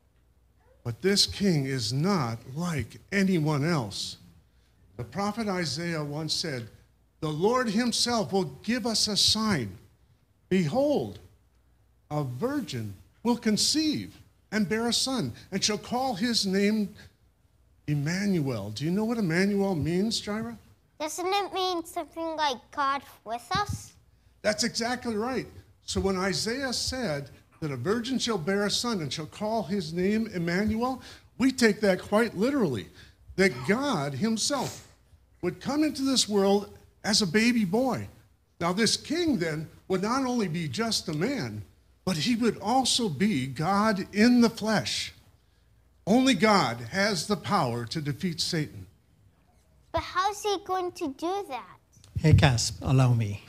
L: But this king is not like anyone else. The prophet Isaiah once said, "The Lord himself will give us a sign. Behold, a virgin will conceive and bear a son, and shall call his name Emmanuel." Do you know what Emmanuel means, Jaira?
G: Doesn't it mean something like God with us?
L: That's exactly right. So when Isaiah said that a virgin shall bear a son and shall call his name Emmanuel, we take that quite literally, that God himself would come into this world as a baby boy. Now this king then would not only be just a man, but he would also be God in the flesh. Only God has the power to defeat Satan.
G: But how's he going to do that?
N: Hey, Casp, allow me.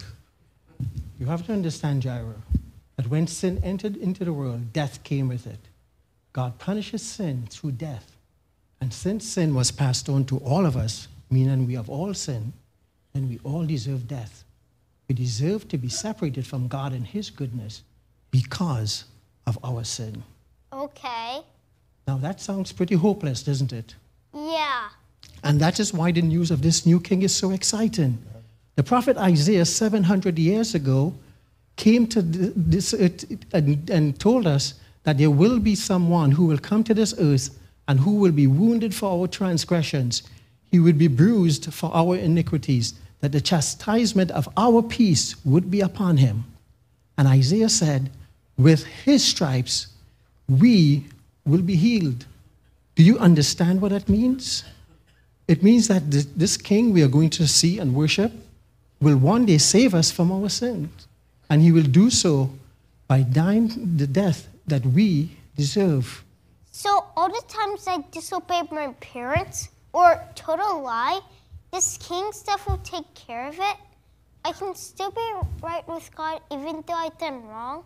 N: You have to understand, Jairo, that when sin entered into the world, death came with it. God punishes sin through death. And since sin was passed on to all of us, meaning we have all sinned, then we all deserve death. We deserve to be separated from God and his goodness because of our sin.
G: Okay.
N: Now that sounds pretty hopeless, doesn't it?
G: Yeah.
N: And that is why the news of this new king is so exciting. The prophet Isaiah 700 years ago came to this earth and told us that there will be someone who will come to this earth and who will be wounded for our transgressions. He would be bruised for our iniquities, that the chastisement of our peace would be upon him. And Isaiah said, with his stripes, we will be healed. Do you understand what that means? It means that this king we are going to see and worship will one day save us from our sins. And he will do so by dying the death that we deserve.
G: So all the times I disobeyed my parents or told a lie, this king stuff will take care of it? I can still be right with God even though I've done wrong?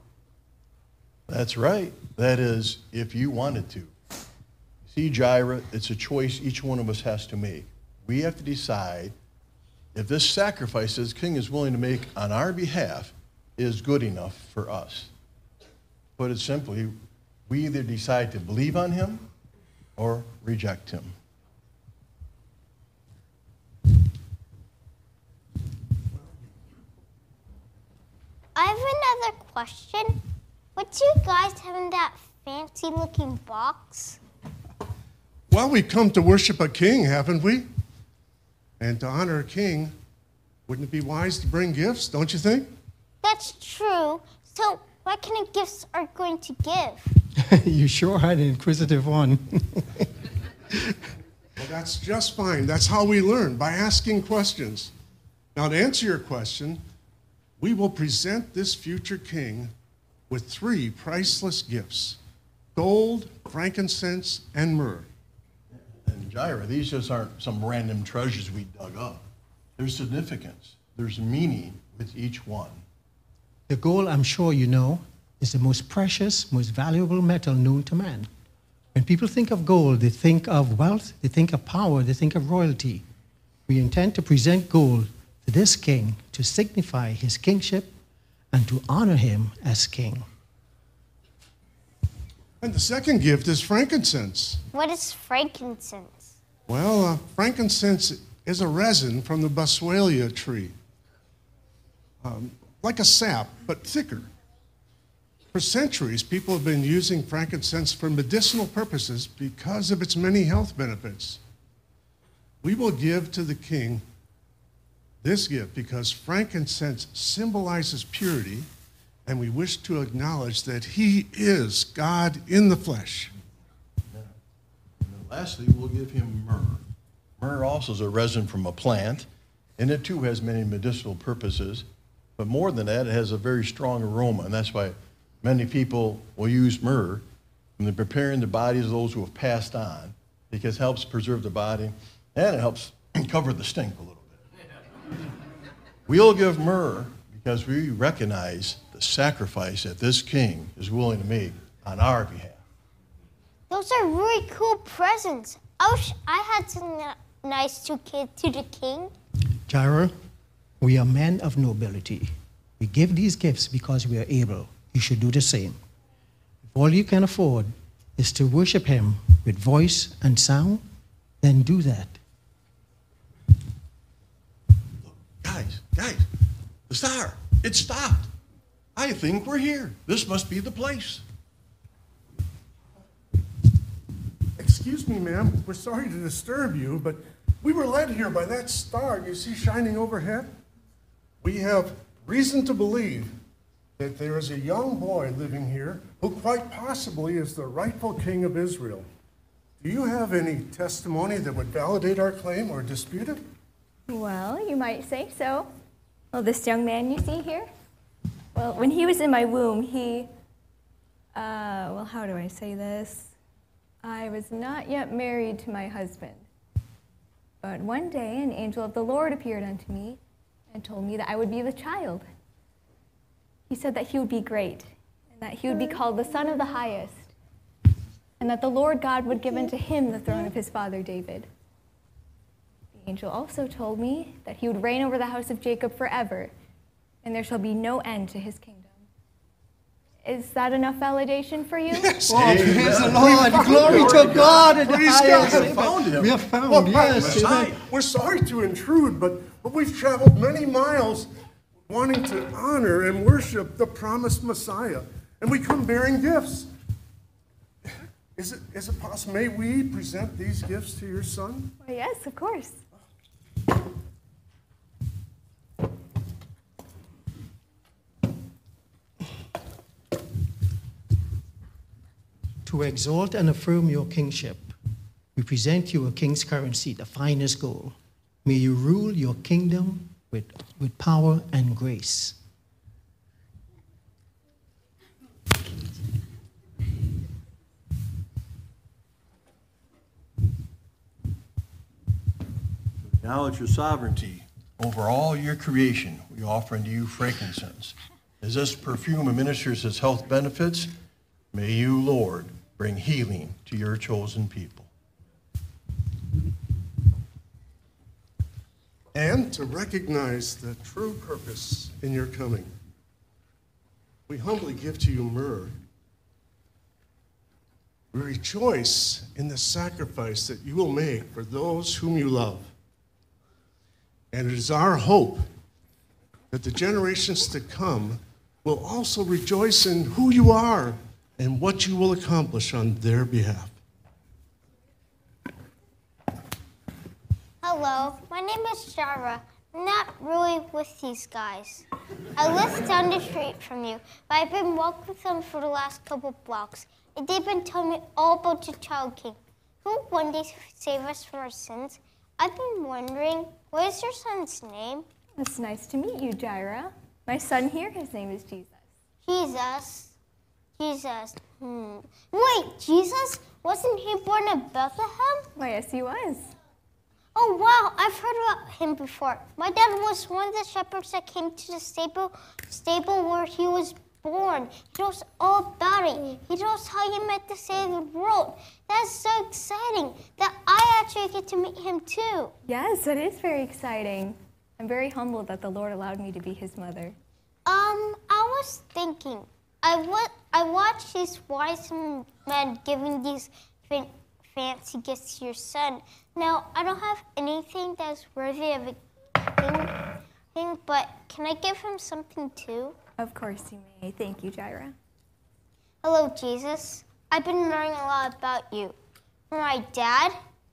M: That's right. That is, if you wanted to. See, Jaira, it's a choice each one of us has to make. We have to decide if this sacrifice this king is willing to make on our behalf is good enough for us. Put it simply, we either decide to believe on him or reject him.
G: I have another question. What do you guys have in that fancy looking box?
L: Well, we've come to worship a king, haven't we? And to honor a king, wouldn't it be wise to bring gifts, don't you think?
G: That's true. So what kind of gifts are you going to give?
N: You sure had an inquisitive one.
L: Well, that's just fine. That's how we learn, by asking questions. Now, to answer your question, we will present this future king with 3 priceless gifts: gold, frankincense, and myrrh.
M: And Jaira, these just aren't some random treasures we dug up. There's significance. There's meaning with each one.
N: The gold, I'm sure you know, is the most precious, most valuable metal known to man. When people think of gold, they think of wealth, they think of power, they think of royalty. We intend to present gold to this king to signify his kingship and to honor him as king.
L: And the second gift is frankincense.
G: What is frankincense?
L: Well, frankincense is a resin from the boswellia tree. Like a sap, but thicker. For centuries, people have been using frankincense for medicinal purposes because of its many health benefits. we will give to the king this gift because frankincense symbolizes purity, and we wish to acknowledge that he is God in the flesh.
M: And then lastly, we'll give him myrrh. Myrrh also is a resin from a plant, and it too has many medicinal purposes. But more than that, it has a very strong aroma, and that's why many people will use myrrh when they're preparing the bodies of those who have passed on, because it helps preserve the body, and it helps cover the stink a little bit. We'll give myrrh because we recognize the sacrifice that this king is willing to make on our behalf.
G: Those are really cool presents. I wish I had something nice to give to the king.
N: Jairo, we are men of nobility. We give these gifts because we are able. You should do the same. If all you can afford is to worship him with voice and sound, then do that.
M: Guys, the star, it stopped. I think we're here. This must be the place.
L: Excuse me, ma'am. We're sorry to disturb you, but we were led here by that star you see shining overhead. We have reason to believe that there is a young boy living here who quite possibly is the rightful king of Israel. Do you have any testimony that would validate our claim or dispute it?
O: Well, you might say so. Well, this young man you see here, well, when he was in my womb, well, how do I say this? I was not yet married to my husband. But one day, an angel of the Lord appeared unto me and told me that I would be the child. He said that he would be great, and that he would be called the Son of the Highest, and that the Lord God would give unto him the throne of his father David. The angel also told me that he would reign over the house of Jacob forever, and there shall be no end to his kingdom. Is that enough validation for you?
L: Yes.
N: Oh, praise the Lord. Glory to God in the highest.
L: We found him.
N: We have found, yes.
L: Messiah. We're sorry to intrude, but we've traveled many miles wanting to honor and worship the promised Messiah, and we come bearing gifts. Is it possible? May we present these gifts to your son?
O: Well, yes, of course.
N: To exalt and affirm your kingship, we present you a king's currency, the finest gold. May you rule your kingdom with power and grace.
M: Acknowledge your sovereignty over all your creation. We offer unto you frankincense. As this perfume administers its health benefits, may you, Lord, bring healing to your chosen people.
L: And to recognize the true purpose in your coming, we humbly give to you myrrh. We rejoice in the sacrifice that you will make for those whom you love. And it is our hope that the generations to come will also rejoice in who you are and what you will accomplish on their behalf.
G: Hello, my name is Jara. I'm not really with these guys. I live down the street from you, but I've been walking with them for the last couple blocks. And they've been telling me all about the Child King, who one day save us from our sins. I've been wondering, what is your son's name?
O: It's nice to meet you, Jaira. My son here, his name is Jesus.
G: Jesus. Wait, Jesus? Wasn't he born in Bethlehem?
O: Why, yes, he was.
G: Oh, wow, I've heard about him before. My dad was one of the shepherds that came to the stable where he was born. He told us all about it. He told us how he met to save the world. That's so exciting that I actually get to meet him too.
O: Yes, it is very exciting. I'm very humbled that the Lord allowed me to be his mother.
G: I was thinking, I watched these wise men giving these fancy gifts to your son. Now, I don't have anything that's worthy of a thing, but can I give him something too?
O: Of course you may. Thank you, Jaira.
G: Hello, Jesus. I've been learning a lot about you. From my dad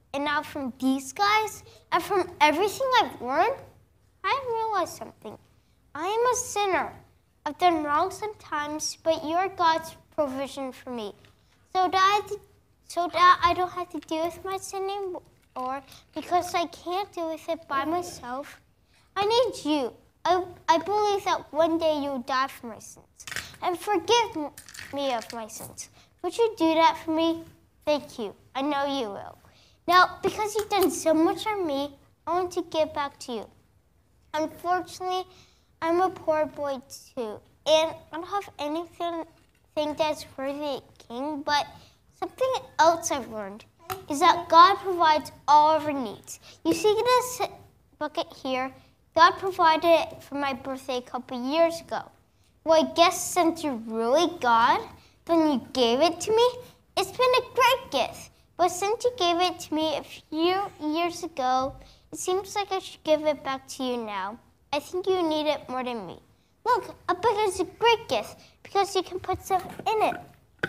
G: and now from these guys, and from everything I've learned, I realized something. I am a sinner. I've done wrong sometimes, but you're God's provision for me. So that I don't have to deal with my sin anymore, because I can't deal with it by myself. I need you. I believe that one day you'll die for my sins and forgive me of my sins. Would you do that for me? Thank you. I know you will. Now, because you've done so much for me, I want to give back to you. Unfortunately, I'm a poor boy too, and I don't have anything that's worthy of a king, but something else I've learned is that God provides all of our needs. You see this bucket here? God provided it for my birthday a couple years ago. Well, I guess since you're really God, then you gave it to me. It's been a great gift. But since you gave it to me a few years ago, it seems like I should give it back to you now. I think you need it more than me. Look, a bucket is a great gift because you can put stuff in it.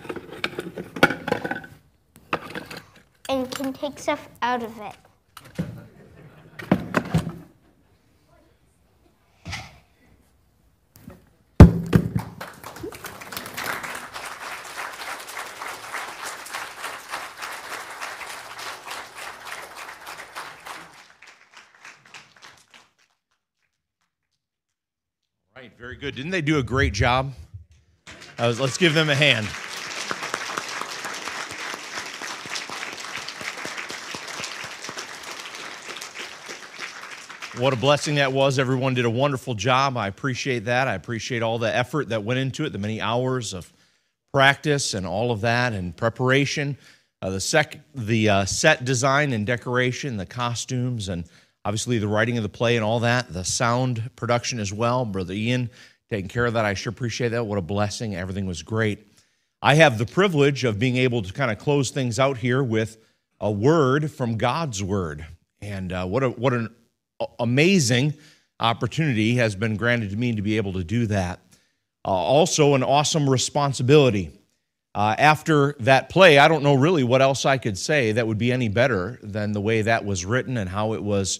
G: And you can take stuff out of it.
A: Right, very good. Didn't they do a great job? Let's give them a hand. What a blessing that was. Everyone did a wonderful job. I appreciate that. I appreciate all the effort that went into it, the many hours of practice and all of that and preparation, the set design and decoration, the costumes, and obviously the writing of the play and all that, the sound production as well. Brother Ian taking care of that. I sure appreciate that. What a blessing. Everything was great. I have the privilege of being able to kind of close things out here with a word from God's Word. And what an amazing opportunity has been granted to me to be able to do that. Also an awesome responsibility. After that play, I don't know really what else I could say that would be any better than the way that was written and how it was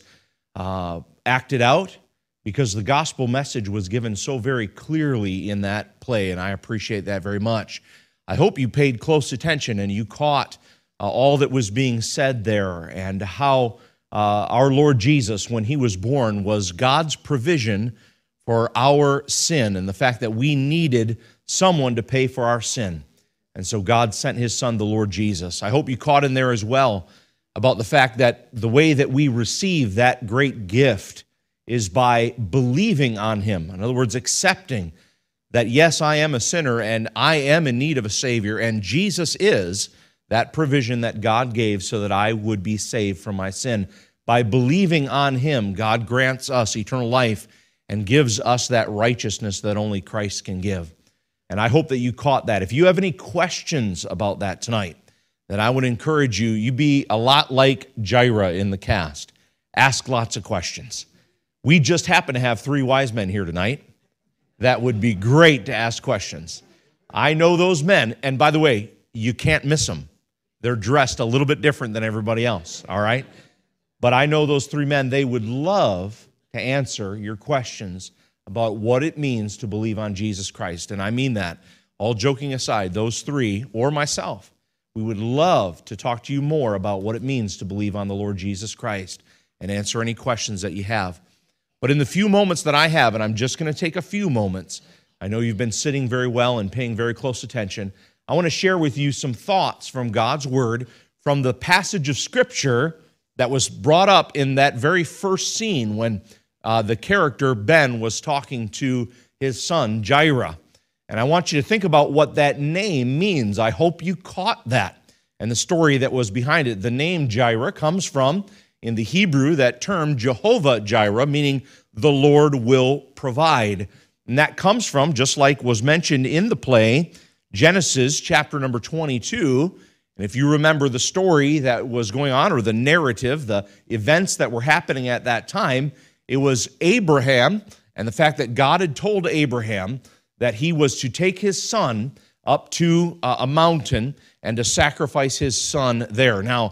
A: acted out, because the gospel message was given so very clearly in that play, and I appreciate that very much. I hope you paid close attention and you caught all that was being said there, and how our Lord Jesus, when he was born, was God's provision for our sin, and the fact that we needed someone to pay for our sin. And so God sent his son, the Lord Jesus. I hope you caught in there as well about the fact that the way that we receive that great gift is by believing on him. In other words, accepting that, yes, I am a sinner and I am in need of a Savior, and Jesus is that provision that God gave so that I would be saved from my sin. By believing on him, God grants us eternal life and gives us that righteousness that only Christ can give. And I hope that you caught that. If you have any questions about that tonight, then I would encourage you be a lot like Jairus in the cast. Ask lots of questions. We just happen to have 3 wise men here tonight. That would be great to ask questions. I know those men, and by the way, you can't miss them. They're dressed a little bit different than everybody else, all right? But I know those 3 men, they would love to answer your questions about what it means to believe on Jesus Christ. And I mean that. All joking aside, those 3, or myself, we would love to talk to you more about what it means to believe on the Lord Jesus Christ and answer any questions that you have. But in the few moments that I have, and I'm just going to take a few moments, I know you've been sitting very well and paying very close attention, I want to share with you some thoughts from God's Word, from the passage of Scripture that was brought up in that very first scene when the character Ben was talking to his son Jairus. And I want you to think about what that name means. I hope you caught that and the story that was behind it. The name Jairus comes from, in the Hebrew, that term Jehovah Jireh, meaning the Lord will provide. And that comes from, just like was mentioned in the play, Genesis chapter number 22. And if you remember the story that was going on, or the narrative, the events that were happening at that time, it was Abraham, and the fact that God had told Abraham that he was to take his son up to a mountain and to sacrifice his son there. Now, if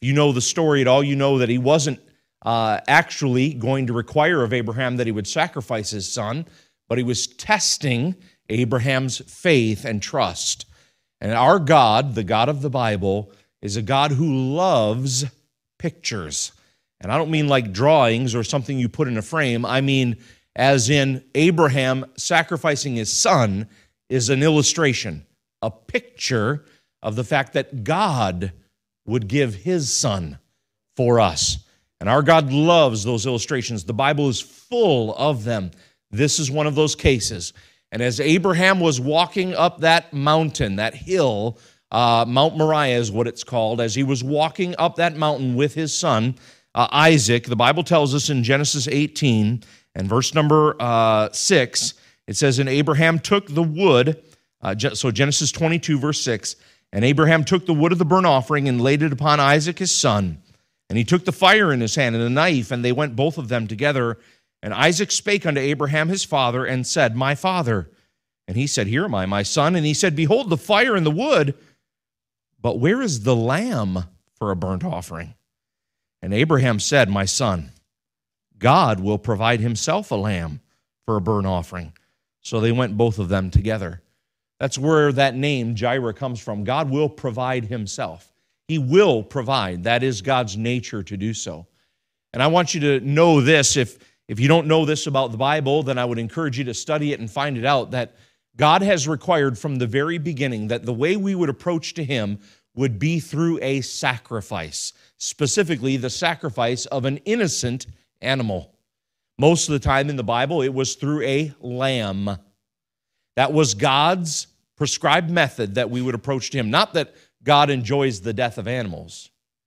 A: If you know the story at all, you know that he wasn't actually going to require of Abraham that he would sacrifice his son, but he was testing Abraham's faith and trust. And our God, the God of the Bible, is a God who loves pictures. And I don't mean like drawings or something you put in a frame. I mean, as in Abraham sacrificing his son is an illustration, a picture of the fact that God would give his son for us. And our God loves those illustrations. The Bible is full of them. This is one of those cases. And as Abraham was walking up that mountain, that hill, Mount Moriah is what it's called, as he was walking up that mountain with his son, Isaac, the Bible tells us in Genesis 18 and verse number 6, it says, and Abraham took the wood, so Genesis 22, verse 6, and Abraham took the wood of the burnt offering and laid it upon Isaac his son. And he took the fire in his hand and a knife, and they went both of them together. And Isaac spake unto Abraham his father, and said, my father. And he said, here am I, my son. And he said, behold, the fire and the wood, but where is the lamb for a burnt offering? And Abraham said, my son, God will provide himself a lamb for a burnt offering. So they went both of them together. That's where that name, Jireh, comes from. God will provide himself. He will provide. That is God's nature to do so. And I want you to know this. If you don't know this about the Bible, then I would encourage you to study it and find it out, that God has required from the very beginning that the way we would approach to him would be through a sacrifice, specifically the sacrifice of an innocent animal. Most of the time in the Bible, it was through a lamb. That was God's prescribed method that we would approach to him. Not that God enjoys the death of animals.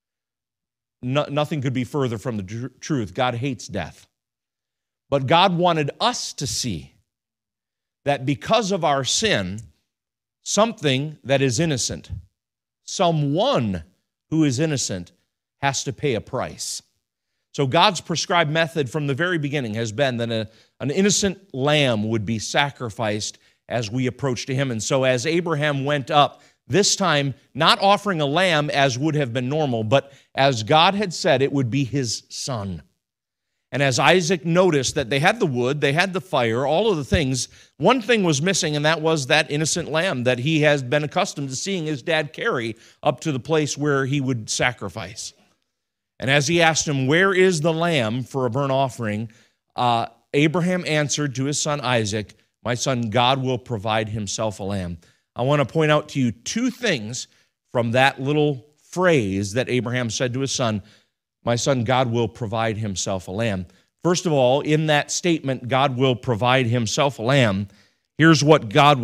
A: Nothing could be further from the truth. God hates death. But God wanted us to see that because of our sin, something that is innocent, someone who is innocent, has to pay a price. So God's prescribed method from the very beginning has been that an innocent lamb would be sacrificed as we approach to him. And so as Abraham went up, this time not offering a lamb as would have been normal, but as God had said, it would be his son. And as Isaac noticed that they had the wood, they had the fire, all of the things, one thing was missing, and that was that innocent lamb that he has been accustomed to seeing his dad carry up to the place where he would sacrifice. And as he asked him, where is the lamb for a burnt offering? Abraham answered to his son Isaac, my son, God will provide himself a lamb. I want to point out to you two things from that little phrase that Abraham said to his son, my son, God will provide himself a lamb. First of all, in that statement, God will provide himself a lamb, here's what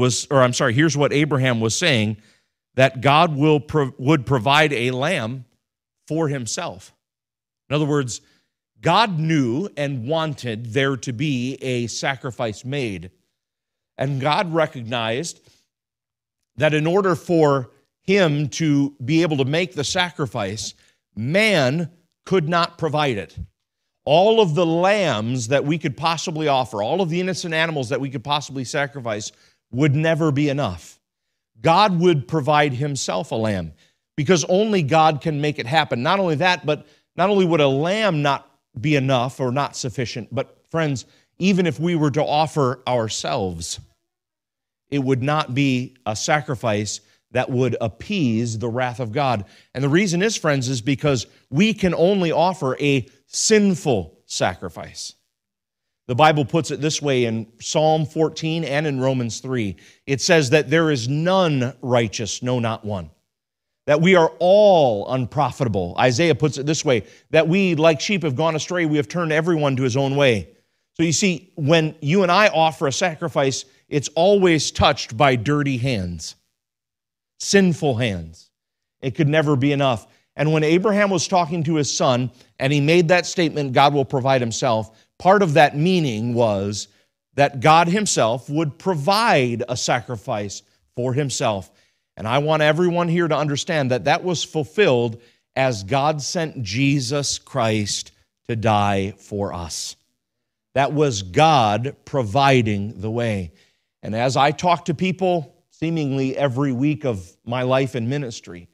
A: Abraham was saying, that God would provide a lamb for himself. In other words, God knew and wanted there to be a sacrifice made. And God recognized that in order for him to be able to make the sacrifice, man could not provide it. All of the lambs that we could possibly offer, all of the innocent animals that we could possibly sacrifice would never be enough. God would provide himself a lamb because only God can make it happen. Not only that, but not only would a lamb not be enough or not sufficient, but friends, even if we were to offer ourselves, it would not be a sacrifice that would appease the wrath of God. And the reason is, friends, is because we can only offer a sinful sacrifice. The Bible puts it this way in Psalm 14 and in Romans 3. It says that there is none righteous, no, not one. That we are all unprofitable. Isaiah puts it this way, that we, like sheep, have gone astray. We have turned everyone to his own way. So you see, when you and I offer a sacrifice, it's always touched by dirty hands, sinful hands. It could never be enough. And when Abraham was talking to his son, and he made that statement, God will provide himself, part of that meaning was that God himself would provide a sacrifice for himself. And I want everyone here to understand that that was fulfilled as God sent Jesus Christ to die for us. That was God providing the way. And as I talk to people seemingly every week of my life in ministry,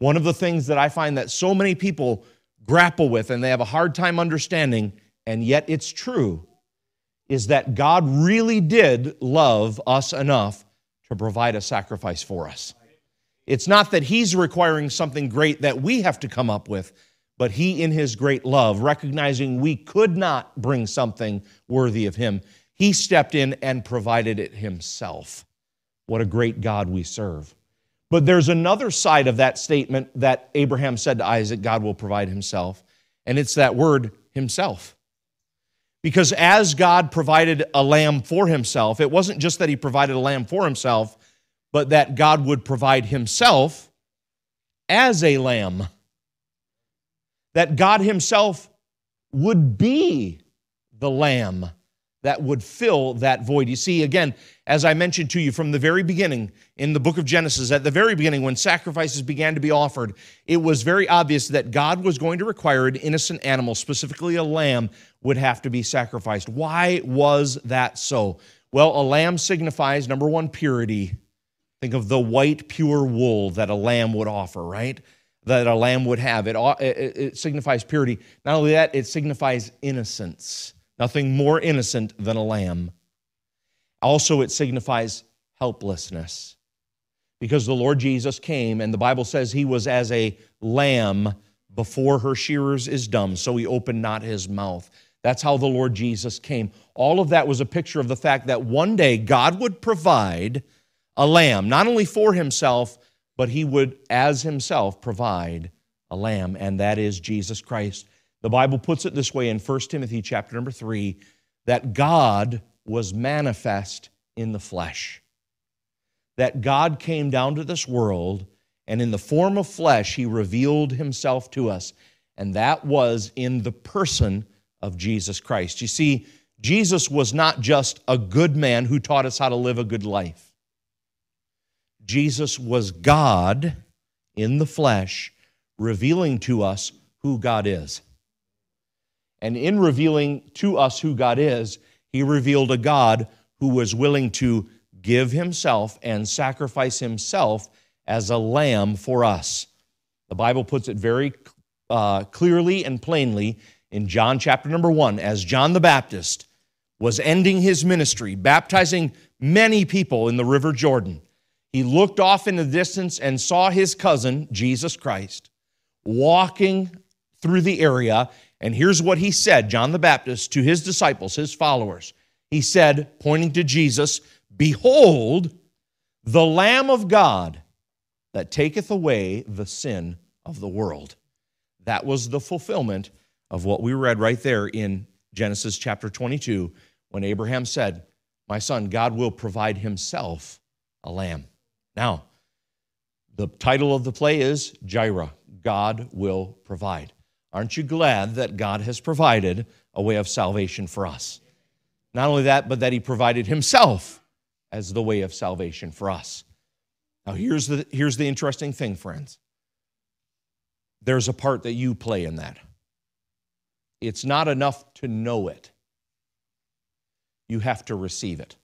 A: One of the things that I find that so many people grapple with and they have a hard time understanding, and yet it's true, is that God really did love us enough to provide a sacrifice for us. It's not that He's requiring something great that we have to come up with, but He, in His great love, recognizing we could not bring something worthy of Him, He stepped in and provided it Himself. What a great God we serve. But there's another side of that statement that Abraham said to Isaac, God will provide Himself, and it's that word, Himself. Because as God provided a lamb for Himself, it wasn't just that He provided a lamb for Himself, but that God would provide Himself as a lamb. That God Himself would be the lamb that would fill that void. You see, again, as I mentioned to you from the very beginning, in the book of Genesis, at the very beginning, when sacrifices began to be offered, it was very obvious that God was going to require an innocent animal, specifically a lamb, would have to be sacrificed. Why was that so? Well, a lamb signifies, number one, purity. Think of the white, pure wool that a lamb would offer, right? That a lamb would have. It signifies purity. Not only that, it signifies innocence. Nothing more innocent than a lamb. Also, it signifies helplessness. Because the Lord Jesus came, and the Bible says He was as a lamb before her shearers is dumb, so He opened not His mouth. That's how the Lord Jesus came. All of that was a picture of the fact that one day God would provide a lamb, not only for Himself, but He would, as Himself, provide a lamb, and that is Jesus Christ. The Bible puts it this way in 1 Timothy chapter number 3, that God was manifest in the flesh. That God came down to this world, and in the form of flesh, He revealed Himself to us, and that was in the person of Jesus Christ. You see, Jesus was not just a good man who taught us how to live a good life. Jesus was God in the flesh, revealing to us who God is. And in revealing to us who God is, He revealed a God who was willing to give Himself and sacrifice Himself as a lamb for us. The Bible puts it very clearly and plainly in John chapter number 1, as John the Baptist was ending his ministry, baptizing many people in the River Jordan. He looked off in the distance and saw his cousin, Jesus Christ, walking through the area. And here's what he said, John the Baptist, to his disciples, his followers. He said, pointing to Jesus, "Behold, the Lamb of God that taketh away the sin of the world." That was the fulfillment of what we read right there in Genesis chapter 22, when Abraham said, "My son, God will provide Himself a lamb." Now, the title of the play is Jireh, God will provide. Aren't you glad that God has provided a way of salvation for us? Not only that, but that He provided Himself as the way of salvation for us. Now, here's the interesting thing, friends. There's a part that you play in that. It's not enough to know it. You have to receive it.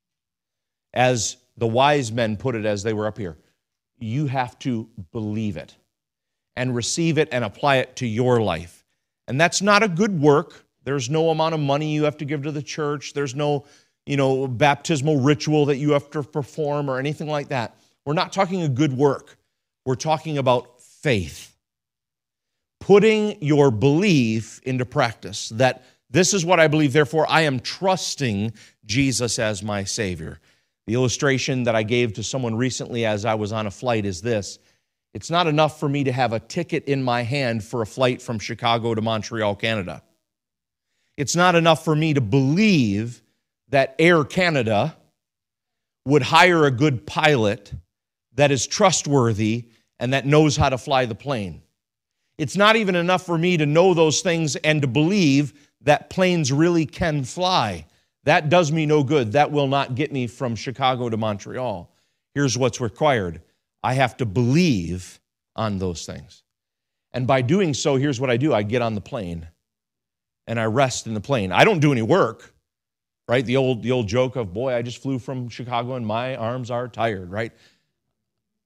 A: As the wise men put it as they were up here, you have to believe it and receive it and apply it to your life. And that's not a good work. There's no amount of money you have to give to the church. There's no, baptismal ritual that you have to perform or anything like that. We're not talking a good work. We're talking about faith. Putting your belief into practice, that this is what I believe, therefore I am trusting Jesus as my Savior. The illustration that I gave to someone recently as I was on a flight is this: it's not enough for me to have a ticket in my hand for a flight from Chicago to Montreal, Canada. It's not enough for me to believe that Air Canada would hire a good pilot that is trustworthy and that knows how to fly the plane. It's not even enough for me to know those things and to believe that planes really can fly. That does me no good. That will not get me from Chicago to Montreal. Here's what's required. I have to believe on those things. And by doing so, here's what I do. I get on the plane and I rest in the plane. I don't do any work, right? The old joke of, boy, I just flew from Chicago and my arms are tired, right?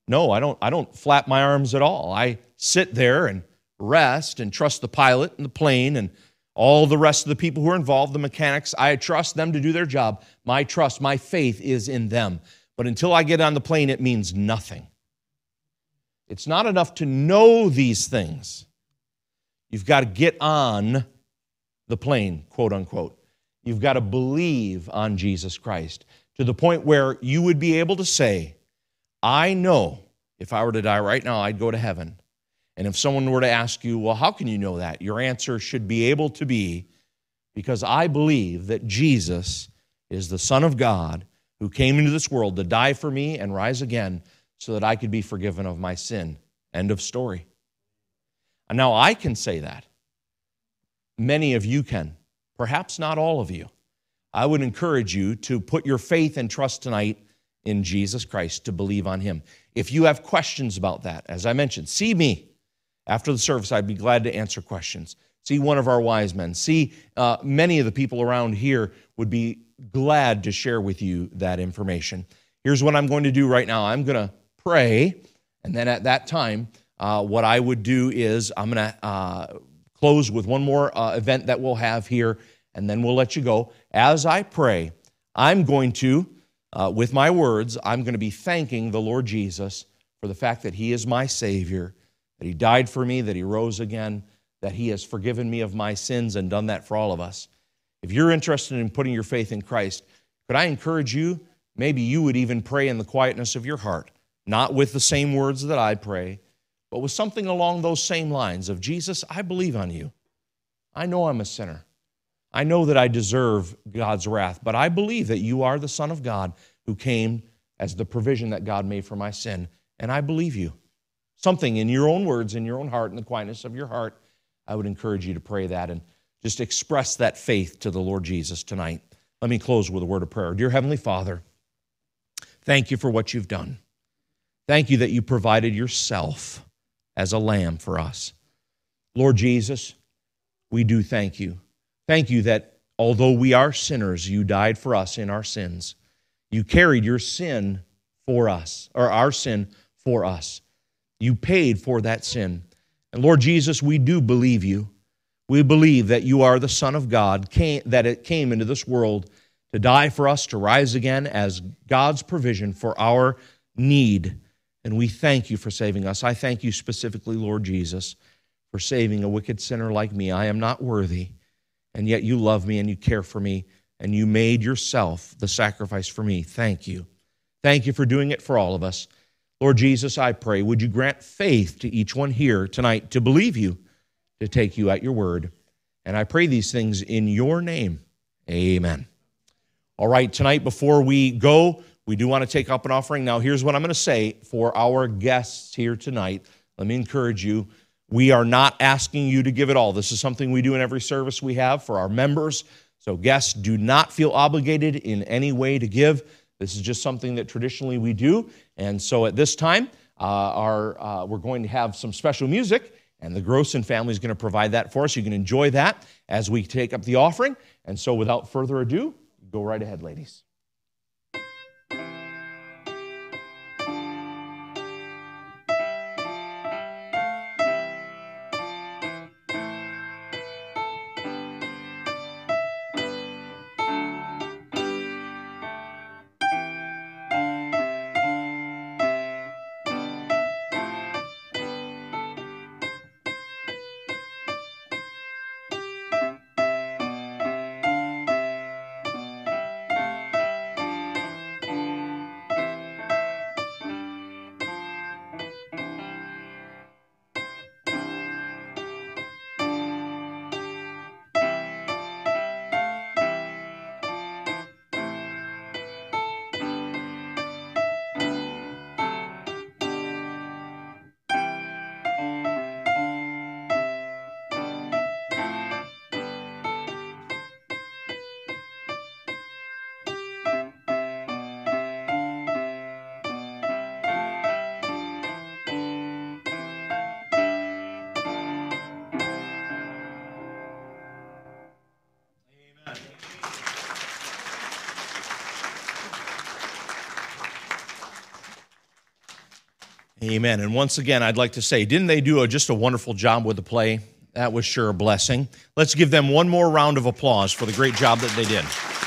A: No, I don't flap my arms at all. I sit there and rest and trust the pilot and the plane and all the rest of the people who are involved, the mechanics. I trust them to do their job. My trust, my faith is in them. But until I get on the plane, it means nothing. It's not enough to know these things. You've got to get on the plane, quote unquote. You've got to believe on Jesus Christ to the point where you would be able to say, I know if I were to die right now, I'd go to heaven. And if someone were to ask you, well, how can you know that? Your answer should be able to be, because I believe that Jesus is the Son of God who came into this world to die for me and rise again so that I could be forgiven of my sin. End of story. And now I can say that. Many of you can. Perhaps not all of you. I would encourage you to put your faith and trust tonight in Jesus Christ, to believe on Him. If you have questions about that, as I mentioned, see me after the service. I'd be glad to answer questions. See one of our wise men. See many of the people around here would be glad to share with you that information. Here's what I'm going to do right now. I'm going to pray, and then at that time, what I would do is I'm going to close with one more event that we'll have here, and then we'll let you go. As I pray, I'm going to, with my words, I'm going to be thanking the Lord Jesus for the fact that He is my Savior, that He died for me, that He rose again, that He has forgiven me of my sins and done that for all of us. If you're interested in putting your faith in Christ, could I encourage you, maybe you would even pray in the quietness of your heart, not with the same words that I pray, but with something along those same lines of, Jesus, I believe on You. I know I'm a sinner. I know that I deserve God's wrath, but I believe that You are the Son of God who came as the provision that God made for my sin, and I believe You. Something in your own words, in your own heart, in the quietness of your heart, I would encourage you to pray that and just express that faith to the Lord Jesus tonight. Let me close with a word of prayer. Dear Heavenly Father, thank You for what You've done. Thank You that You provided Yourself as a lamb for us. Lord Jesus, we do thank You. Thank You that although we are sinners, You died for us in our sins. You carried Your sin for us, or our sin for us. You paid for that sin. And Lord Jesus, we do believe You. We believe that You are the Son of God, that it came into this world to die for us, to rise again as God's provision for our need. And we thank You for saving us. I thank You specifically, Lord Jesus, for saving a wicked sinner like me. I am not worthy, and yet You love me and You care for me, and You made Yourself the sacrifice for me. Thank You. Thank You for doing it for all of us. Lord Jesus, I pray, would You grant faith to each one here tonight to believe You, to take You at Your word. And I pray these things in Your name. Amen. All right, tonight before we go, we do want to take up an offering. Now, here's what I'm going to say for our guests here tonight. Let me encourage you. We are not asking you to give it all. This is something we do in every service we have for our members. So guests, do not feel obligated in any way to give. This is just something that traditionally we do. And so at this time, we're going to have some special music, and the Grosson family is going to provide that for us. You can enjoy that as we take up the offering. And so without further ado, go right ahead, ladies. Amen. And once again, I'd like to say, didn't they do just a wonderful job with the play? That was sure a blessing. Let's give them one more round of applause for the great job that they did.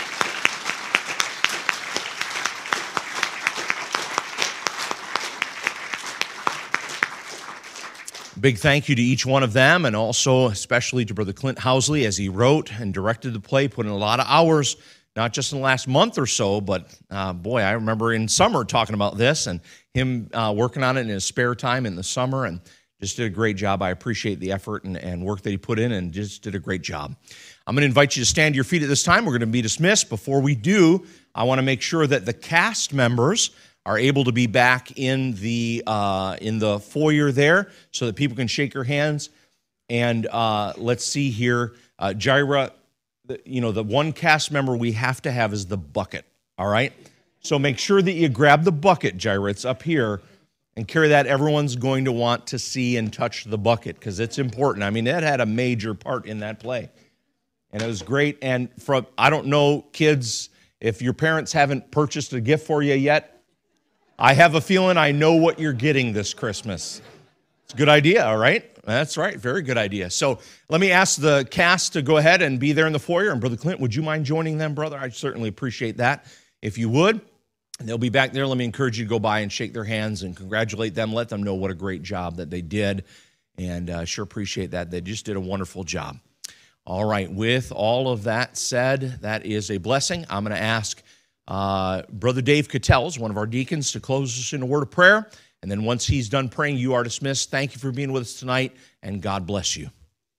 A: Big thank you to each one of them, and also especially to Brother Clint Housley as he wrote and directed the play, put in a lot of hours, not just in the last month or so, but boy, I remember in summer talking about this and him working on it in his spare time in the summer, and just did a great job. I appreciate the effort and work that he put in, and just did a great job. I'm going to invite you to stand to your feet at this time. We're going to be dismissed. Before we do, I want to make sure that the cast members are able to be back in the foyer there so that people can shake your hands. And let's see here. Jaira, the one cast member we have to have is the bucket, all right? So make sure that you grab the bucket, Jaira. It's up here. And carry that. Everyone's going to want to see and touch the bucket because it's important. I mean, it had a major part in that play. And it was great. And I don't know, kids, if your parents haven't purchased a gift for you yet, I have a feeling I know what you're getting this Christmas. It's a good idea, all right? That's right. Very good idea. So let me ask the cast to go ahead and be there in the foyer. And Brother Clint, would you mind joining them, brother? I'd certainly appreciate that if you would. And they'll be back there. Let me encourage you to go by and shake their hands and congratulate them. Let them know what a great job that they did. And sure appreciate that. They just did a wonderful job. All right. With all of that said, that is a blessing. I'm going to ask Brother Dave Cattels, one of our deacons, to close us in a word of prayer. And then once he's done praying, you are dismissed. Thank you for being with us tonight, and God bless you.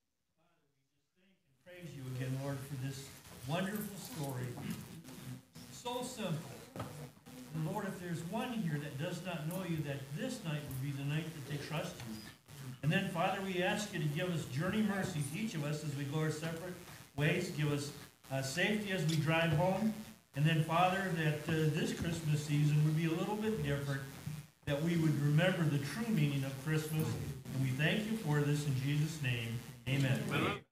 P: Praise you again, Lord, for this wonderful story. So simple. And Lord, if there's one here that does not know you, that this night would be the night that they trust you. And then, Father, we ask you to give us journey mercies, each of us, as we go our separate ways. Give us safety as we drive home. And then, Father, that this Christmas season would be a little bit different, that we would remember the true meaning of Christmas. And we thank you for this in Jesus' name. Amen.